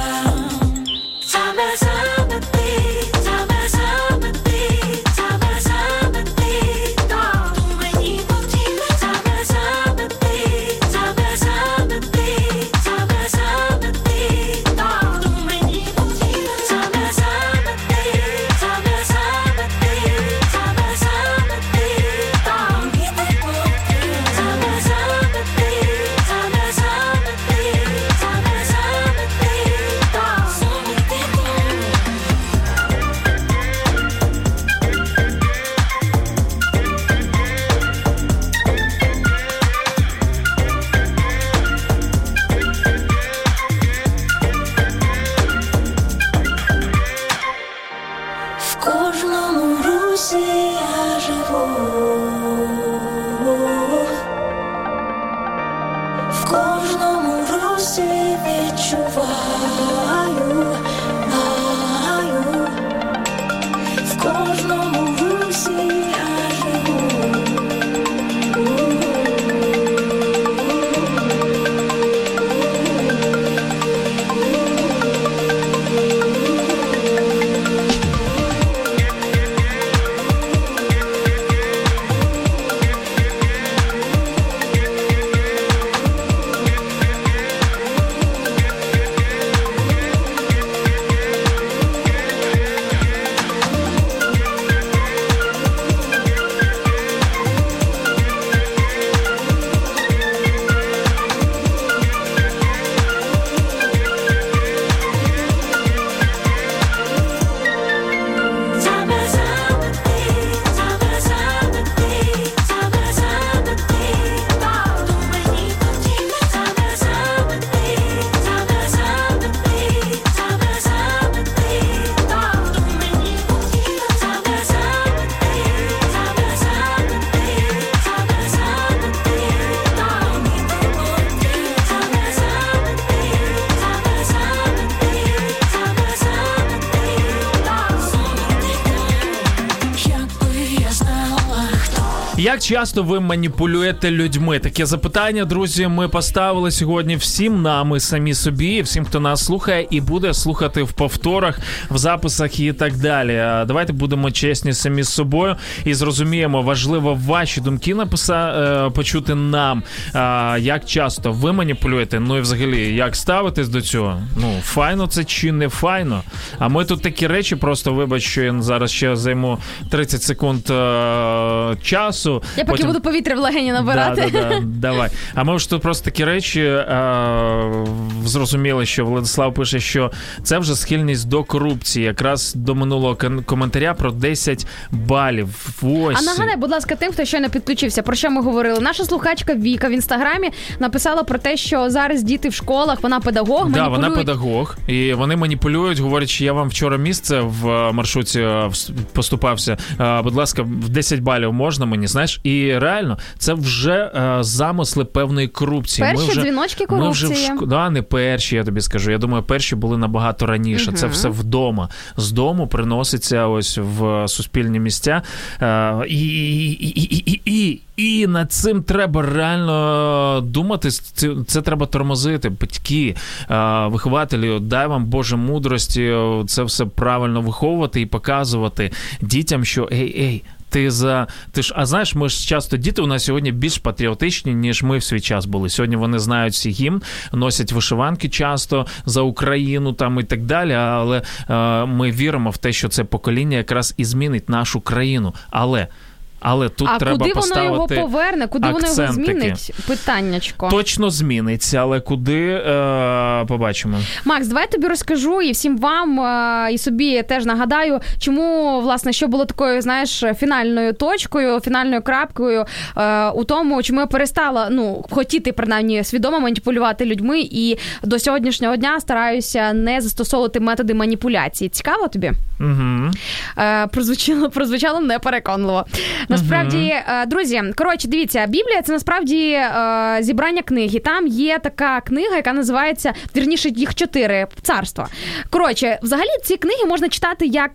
Саме саме ти, саме саме ти, саме саме ти, то мені потрібно. Саме саме ти, саме саме ти, саме саме ти, то мені потрібно. Саме саме ти, саме саме ти, саме саме ти, то мені потрібно. Саме саме ти, саме саме ти, саме саме ти, то саме ти. В кожному русі я живу, в кожному русі відчуваю, маю, в кожному русі я живу. Як часто ви маніпулюєте людьми? Таке запитання, друзі, ми поставили сьогодні всім нам і самі собі, всім, хто нас слухає і буде слухати в повторах, в записах і так далі. Давайте будемо чесні самі з собою і зрозуміємо, важливо ваші думки написати, почути нам. Як часто ви маніпулюєте? Ну і взагалі, як ставитесь до цього? Ну, файно це чи не файно? А ми тут такі речі, просто вибач, що я зараз ще займу тридцять секунд е- часу. Я поки потім... буду повітря в легені набирати. Да, да, да, давай. А ми ж тут просто такі речі е- зрозуміли, що Владислав пише, що це вже схильність до корупції. Якраз до минулого кон- коментаря про десять балів. Ось. А нагадай, будь ласка, тим, хто щойно підключився, про що ми говорили. Наша слухачка Віка в Інстаграмі написала про те, що зараз діти в школах, вона педагог, да, маніпулюють. вона педагог, і вони маніпулюють, говорять, що я вам вчора місце в маршруті поступався, будь ласка, в десять балів можна мені, знаєш? І реально, це вже замисли певної корупції. Перші ми вже, дзвіночки корупції. Ми вже в шко... да, не перші, я тобі скажу. Я думаю, перші були набагато раніше. Угу. Це все вдома. З дому приноситься ось в суспільні місця. І, і, і, і, і, і. І над цим треба реально думати, це, це треба тормозити. Батьки, вихователі, дай вам Боже мудрості, це все правильно виховувати і показувати дітям, що ей, ей, ти за... Ти ж... А знаєш, ми ж часто, діти у нас сьогодні більш патріотичні, ніж ми в свій час були. Сьогодні вони знають всі гімн, носять вишиванки часто за Україну там і так далі, але е, ми віримо в те, що це покоління якраз і змінить нашу країну. Але... Але тут а треба куди поставити воно його поверне? Куди акцентики. Воно його змінить? Питаннячко. Точно зміниться, але куди е- побачимо. Макс, давай я тобі розкажу і всім вам, е- і собі теж нагадаю, чому, власне, що було такою, знаєш, фінальною точкою, фінальною крапкою е- у тому, чому я перестала, ну, хотіти, принаймні, свідомо маніпулювати людьми і до сьогоднішнього дня стараюся не застосовувати методи маніпуляції. Цікаво тобі? Угу. Е- прозвучало, прозвучало непереконливо. Насправді, uh-huh. друзі, коротше, дивіться, Біблія – це насправді зібрання книги. Там є така книга, яка називається, вірніше, їх чотири, «Царства». Коротше, взагалі ці книги можна читати як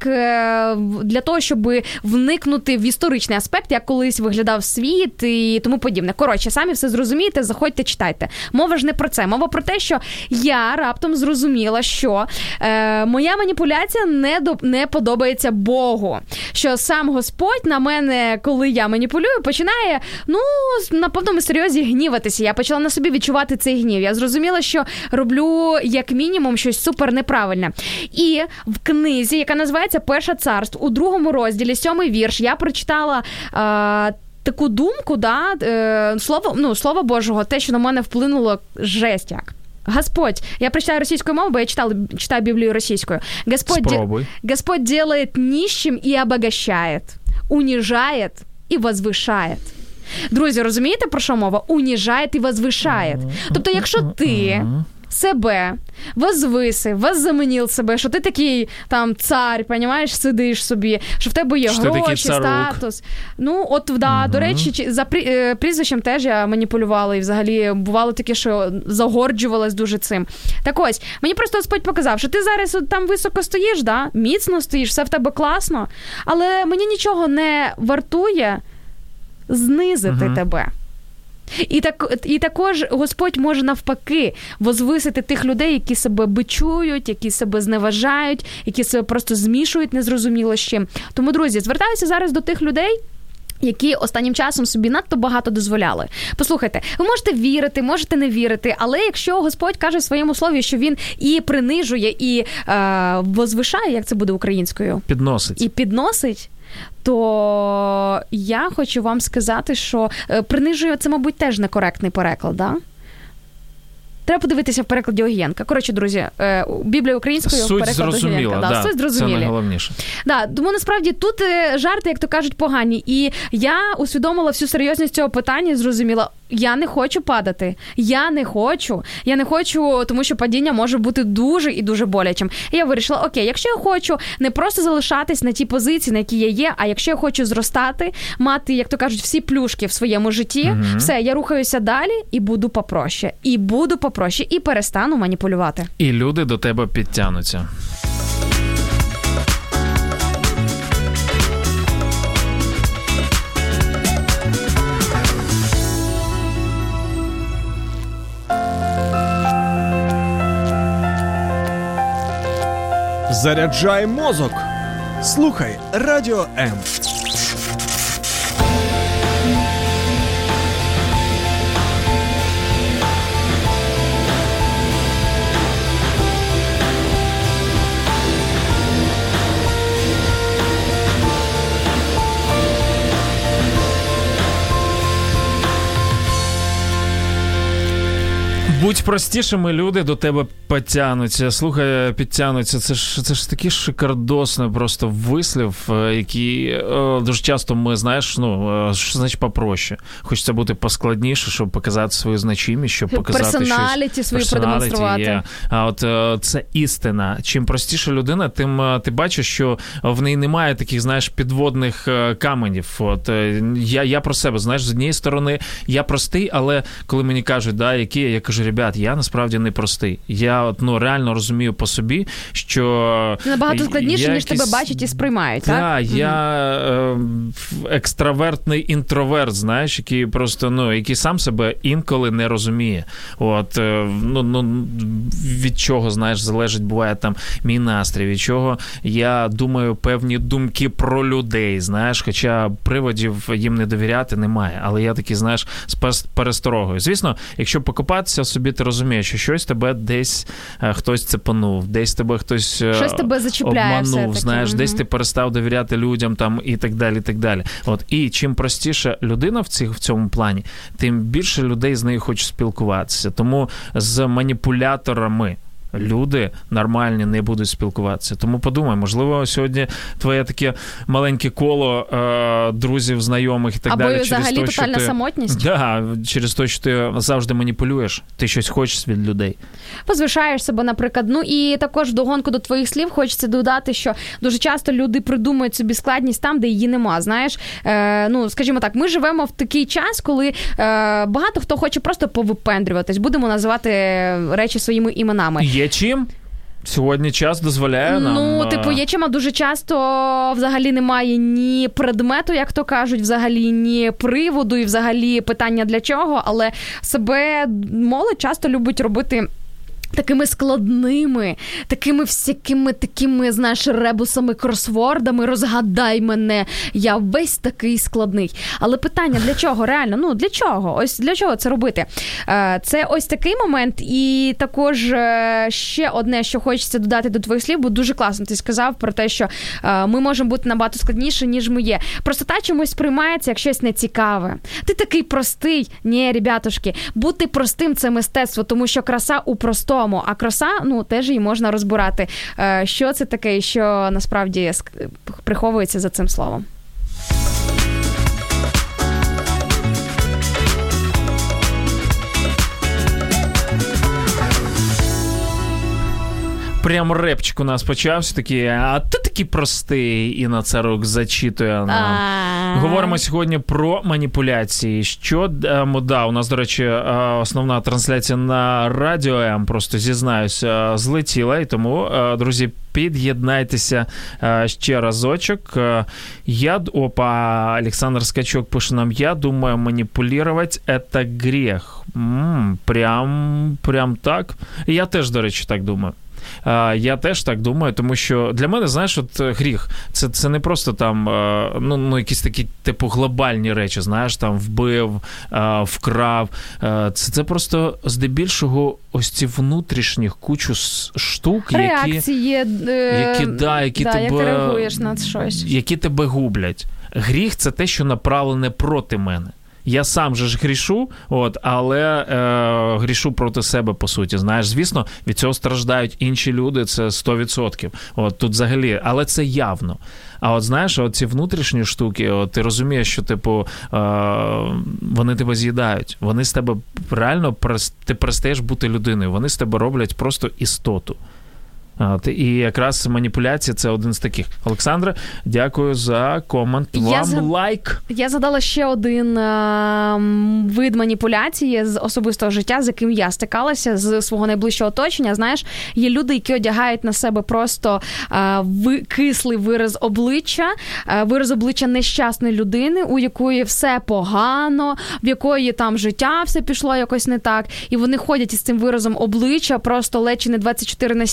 для того, щоб вникнути в історичний аспект, як колись виглядав світ і тому подібне. Коротше, самі все зрозумієте, заходьте, читайте. Мова ж не про це. Мова про те, що я раптом зрозуміла, що е, моя маніпуляція не, до, не подобається Богу. Що сам Господь на мене, коли я маніпулюю, починає, ну, на повному серйозі гніватися. Я почала на собі відчувати цей гнів. Я зрозуміла, що роблю, як мінімум, щось супер неправильне. І в книзі, яка називається «Перше царство», у другому розділі, сьомий вірш, я прочитала е, таку думку, да, е, слово, ну, слово Божого, те, що на мене вплинуло, жесть як. Господь, я прочитаю російською мовою, бо я читала, читаю Біблію російською. Господь, Спробуй. Господь делает нищим и обогащает, унижает и возвышает. Друзі, розумієте, про що мова? Унижає і возвишає. Тобто, якщо ти себе возвисив, воззаманив себе, що ти такий там цар, понімаєш, сидиш собі, що в тебе є що гроші, статус. Ну, от, да, угу. До речі, за прізвищем теж я маніпулювала, і взагалі бувало таке, що загорджувалась дуже цим. Так ось, мені просто Господь показав, що ти зараз там високо стоїш, да? Міцно стоїш, все в тебе класно, але мені нічого не вартує знизити угу. тебе. І, так, і також Господь може навпаки возвисити тих людей, які себе бичують, які себе зневажають, які себе просто змішують незрозуміло з чим. Тому, друзі, звертаюся зараз до тих людей, які останнім часом собі надто багато дозволяли. Послухайте, ви можете вірити, можете не вірити, але якщо Господь каже в своєму слові, що він і принижує, і е, возвишає, як це буде українською? Підносить. І підносить, то я хочу вам сказати, що принижує, це, мабуть, теж некоректний переклад, да? Треба подивитися в перекладі Огієнка. Коротше, друзі, Біблія українською в перекладі Огієнка. Да, да, суть зрозумілі. це найголовніше. Да, тому насправді тут жарти, як то кажуть, погані. І я усвідомила всю серйозність цього питання і зрозуміла, я не хочу падати. Я не хочу. Я не хочу, тому що падіння може бути дуже і дуже болячим. І я вирішила, окей, якщо я хочу не просто залишатись на тій позиції, на якій я є, а якщо я хочу зростати, мати, як то кажуть, всі плюшки в своєму житті, угу. все, я рухаюся далі і буду попроще. І буду попроще. І перестану маніпулювати. І люди до тебе підтягнуться. Заряджай мозок. Слухай Радіо М. Будь простішими, люди до тебе підтягнуться. Слухай, підтягнуться. Це ж, це ж такий шикардосний просто вислів, який е, дуже часто ми, знаєш, ну, е, що значить попроще. Хочеться бути поскладніше, щоб показати свою значимість, щоб показати щось. Персоналіті свої продемонструвати. Є. А от е, це істина. Чим простіша людина, тим е, ти бачиш, що в неї немає таких, знаєш, підводних е, каменів. От, е, я, я про себе, знаєш, з однієї сторони, я простий, але коли мені кажуть, да, які, я кажу, ребят, я насправді не простий. Я от, ну, реально розумію по собі, що... Набагато складніше, ніж якісь... тебе бачать і сприймають, так? Так, mm-hmm. я е, екстравертний інтроверт, знаєш, який просто, ну, який сам себе інколи не розуміє. От, е, ну, ну, від чого, знаєш, залежить, буває там мій настрій, від чого я думаю певні думки про людей, знаєш, хоча приводів їм не довіряти немає. Але я такий, знаєш, з пересторогою. Звісно, якщо покопатися собі, ти розумієш, що щось тебе десь е, хтось цепанув, десь тебе хтось е, щось тебе зачіпляє обманув, знаєш, угу. десь ти перестав довіряти людям там і так далі, і так далі. От, і чим простіша людина в, цих, в цьому плані, тим більше людей з нею хочуть спілкуватися. Тому з маніпуляторами люди нормальні не будуть спілкуватися. Тому подумай, можливо, сьогодні твоє таке маленьке коло е, друзів, знайомих і так або далі. Або взагалі через тотальна то, ти, самотність. Да, через те, що ти завжди маніпулюєш, ти щось хочеш від людей. Позвишаєш себе, наприклад. Ну і також вдогонку до твоїх слів хочеться додати, що дуже часто люди придумують собі складність там, де її нема. Знаєш, е, ну, скажімо так, ми живемо в такий час, коли е, багато хто хоче просто повипендрюватись. Будемо називати речі своїми іменами. Є чим? Сьогодні час дозволяє нам... Ну, типу, є чим, а дуже часто взагалі немає ні предмету, як то кажуть, взагалі ні приводу і взагалі питання для чого, але себе молодь часто любить робити такими складними, такими всякими такими, знаєш, ребусами, кросвордами, розгадай мене, я весь такий складний. Але питання, для чого реально? Ну, для чого? Ось для чого це робити? Це ось такий момент, і також ще одне, що хочеться додати до твоїх слів, бо дуже класно ти сказав про те, що ми можемо бути набагато складніше, ніж ми є. Простота чомусь сприймається як щось нецікаве. Ти такий простий. Ні, ребятушки, бути простим – це мистецтво, тому що краса у простому. А краса, ну, теж її можна розбирати. Що це таке і що насправді приховується за цим словом? Прям репчик у нас почався такий, а ти такий простий, Інна Царук зачитує нам. А-а-а. Говоримо сьогодні про маніпуляції. Що, да, у нас, до речі, основна трансляція на Радіо М, просто зізнаюся, злетіла, і тому, друзі, під'єднайтеся ще разочок. Я, опа, Олександр Скачок пише нам, я думаю, маніпулювати – це гріх. М-м, прям, прям так. Я теж, до речі, так думаю. Я теж так думаю, тому що для мене, знаєш, от гріх, це, це не просто там, ну, ну, якісь такі, типу, глобальні речі, знаєш, там, вбив, вкрав. Це, це просто, здебільшого, ось ці внутрішніх кучу штук, реакції, які, які, да, які, да, тебе, як ти реагуєш на щось. Які тебе гублять. Гріх – це те, що направлене проти мене. Я сам же ж грішу, от, але е, грішу проти себе, по суті. Знаєш, звісно, від цього страждають інші люди, це сто відсотків. От, тут взагалі, але це явно. А от, знаєш, от ці внутрішні штуки, от, ти розумієш, що, типу, е, вони тебе з'їдають. Вони з тебе реально, ти перестаєш бути людиною. Вони з тебе роблять просто істоту. От, і якраз маніпуляція – це один з таких. Олександра, дякую за комент. Вам я за... лайк. Я задала ще один е- вид маніпуляції з особистого життя, з яким я стикалася, з свого найближчого оточення. Знаєш, є люди, які одягають на себе просто е- ви- кислий вираз обличчя, е- вираз обличчя нещасної людини, у якої все погано, в якої там життя все пішло якось не так. І вони ходять із цим виразом обличчя просто ледь чи не двадцять чотири на сім.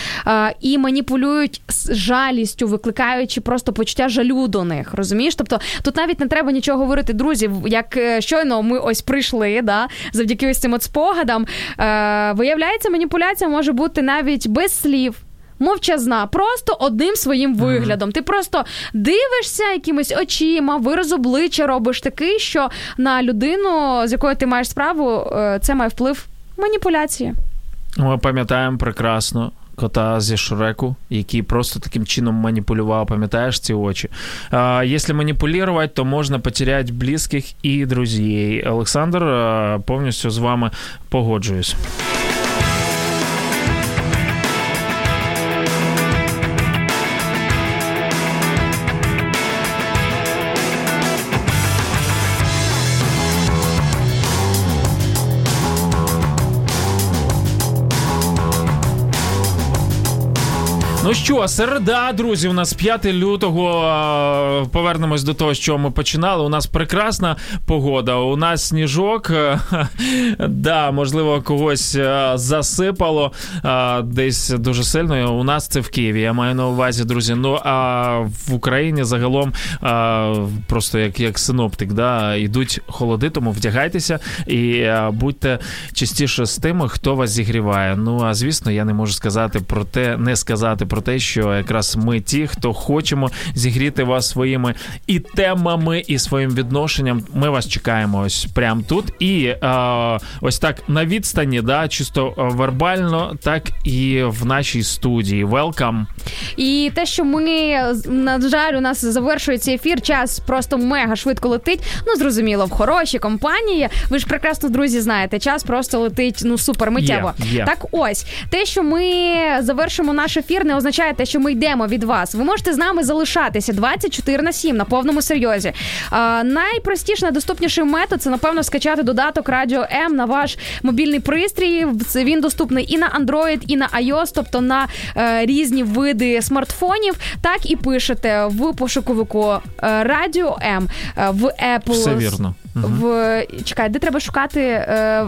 е, і маніпулюють з жалістю, викликаючи просто почуття жалю до них, розумієш? Тобто тут навіть не треба нічого говорити, друзі, як е, щойно ми ось прийшли, да, завдяки ось цим от спогадам, е, виявляється, маніпуляція може бути навіть без слів, мовчазна, просто одним своїм виглядом. Mm-hmm. Ти просто дивишся якимись очима, вираз обличчя робиш такий, що на людину, з якою ти маєш справу, це має вплив маніпуляції. Ми пам'ятаємо прекрасно кота зі Шреку, який просто таким чином маніпулював, пам'ятаєш ці очі. А, якщо маніпулювати, то можна потеряти близьких і друзів. Олександр, повністю з вами погоджуюсь. Ну що, середа, друзі, у нас п'яте лютого, повернемось до того, що ми починали. У нас прекрасна погода, у нас сніжок, да, можливо, когось засипало десь дуже сильно. У нас це в Києві, я маю на увазі, друзі. Ну, а в Україні загалом просто як, як синоптик, да, йдуть холоди, тому вдягайтеся і будьте частіше з тими, хто вас зігріває. Ну, а звісно, я не можу сказати про те, не сказати про те, що якраз ми ті, хто хочемо зігріти вас своїми і темами, і своїм відношенням. Ми вас чекаємо ось прямо тут. І е, ось так на відстані, да, чисто вербально, так і в нашій студії. Welcome. І те, що ми, на жаль, у нас завершується ефір, час просто мега швидко летить. Ну, зрозуміло, в хорошій компанії. Ви ж прекрасно, друзі, знаєте, час просто летить, ну, супер миттєво. Yeah, yeah. Так ось, те, що ми завершимо наш ефір, не означає те, що ми йдемо від вас. Ви можете з нами залишатися двадцять чотири на сім на повному серйозі. А, найпростіший, найдоступніший метод – це, напевно, скачати додаток Радіо М на ваш мобільний пристрій. Він доступний і на Android, і на iOS, тобто на е, різні види смартфонів. Так і пишете в пошуковику е, Радіо М, е, в Apple. Все вірно. В... Чекай, де треба шукати... Е...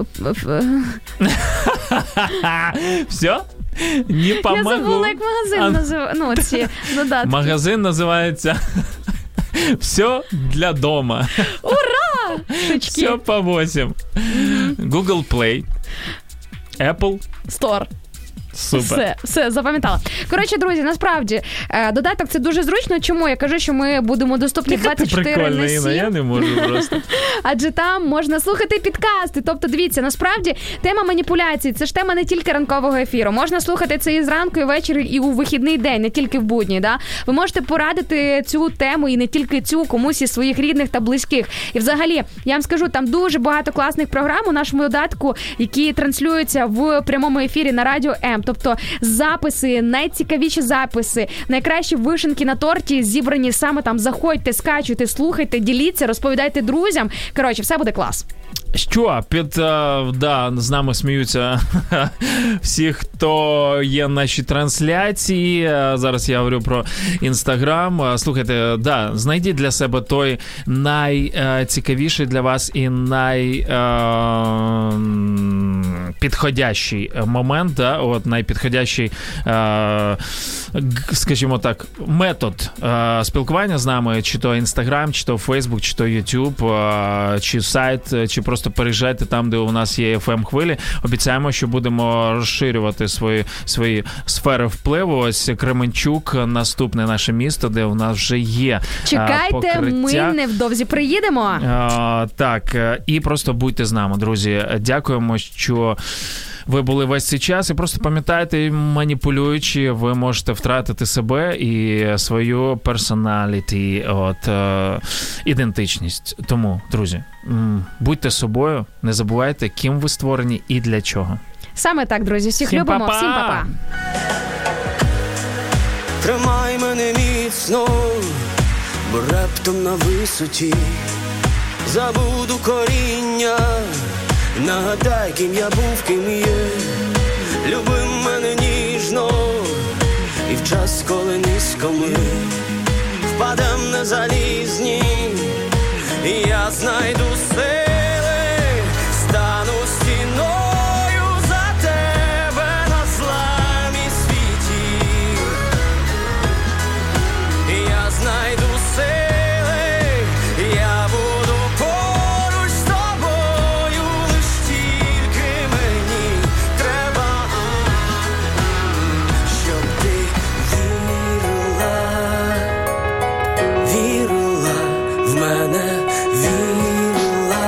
Все? Не помогу. Я забула, як магазин а... називається. Ну, ці додатки. Магазин називається «Все для дома». Ура! Шучки. Все по восемь. Google Play, Apple Store. Супер. Все, все, запам'ятала. Коротше, друзі, насправді, додаток це дуже зручно. Чому? Я кажу, що ми будемо доступні двадцять чотири на сім. Інна, я не можу просто. Адже там можна слухати підкасти. Тобто, дивіться, насправді, тема маніпуляцій, це ж тема не тільки ранкового ефіру. Можна слухати це і зранку, і ввечері, і у вихідний день, не тільки в будні. Да? Ви можете порадити цю тему, і не тільки цю, комусь із своїх рідних та близьких. І взагалі, я вам скажу, там дуже багато класних програм у нашому додатку, які транслюються в прямому ефірі на Радіо М. Тобто записи, найцікавіші записи, найкращі вишеньки на торті зібрані саме там. Заходьте, скачуйте, слухайте, діліться, розповідайте друзям. Коротше, все буде клас. Що, під, да, з нами сміються всі, хто є в нашій трансляції. Зараз я говорю про Інстаграм. Слухайте, да, знайдіть для себе той найцікавіший для вас і найпідходящий момент, да, от найпідходящий, скажімо так, метод спілкування з нами, чи то Інстаграм, чи то Фейсбук, чи то Ютуб, чи сайт, чи просто переїжджайте там, де у нас є еф ем-хвилі. Обіцяємо, що будемо розширювати свої, свої сфери впливу. Ось Кременчук, наступне наше місто, де у нас вже є Чекайте, покриття. ми невдовзі приїдемо. А, так, і просто будьте з нами, друзі. Дякуємо, що ви були весь цей час, і просто пам'ятайте, маніпулюючи, ви можете втратити себе і свою персоналіті, от, е, ідентичність. Тому, друзі, м- будьте собою, не забувайте, ким ви створені і для чого. Саме так, друзі. Всіх Всім любимо. па-па! Всім па-па. Тримай мене міцно, бо раптом на висоті забуду коріння. Нагадай, ким я був, ким є. Люби мене ніжно, і в час, коли низько ми впадем на залізні, і я знайду сили, стану стіною за тебе на зламі знайду сили, я буду поруч з тобою, лиш тільки мені треба, щоб ти вірила, вірила в мене, вірила,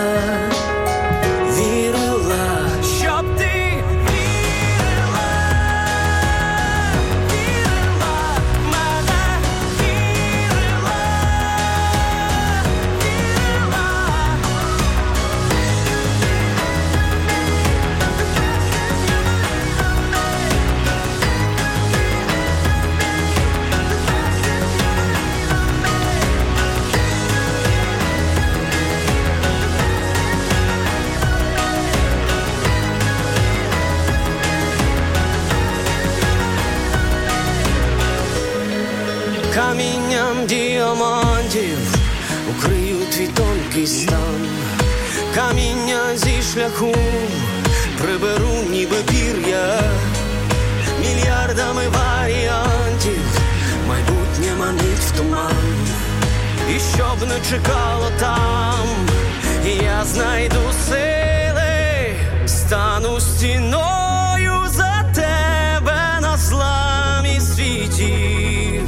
вірила, щоб ти вірила, вірила в мене, вірила, камінням діамантів укрию твій тонкий стан, каміння зі шляху приберу ніби пір'я, мільярдами варіантів майбутнє манить в туман. І щоб не чекало там, я знайду сили, стану стіною за тебе на зламі світів.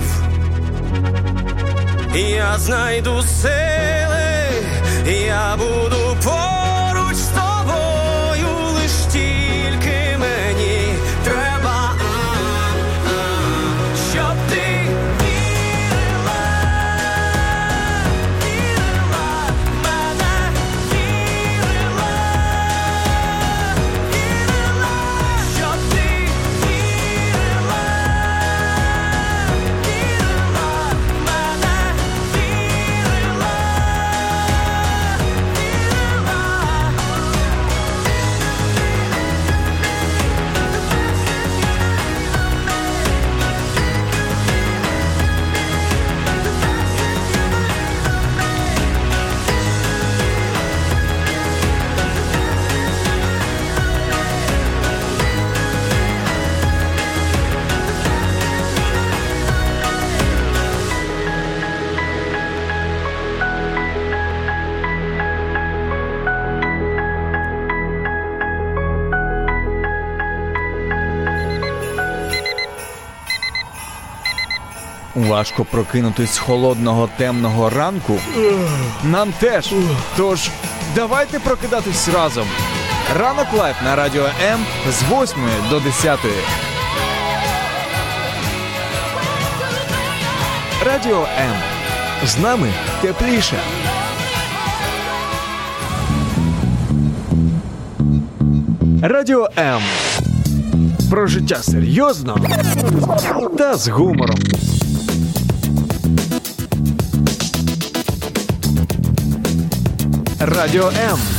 Я знайду сили, я буду поруч з тобою, лиш тільки мені треба, щоб ти вірила, вірила в мене, вірила, вірила, щоб ти вірила, вірила в мене, вірила, Важко прокинутись з холодного темного ранку? Нам теж. Тож, давайте прокидатись разом. Ранок лайф на Радіо М з восьмої до десятої. Радіо М. З нами тепліше. Радіо М. Про життя серйозно та з гумором. Радіо М.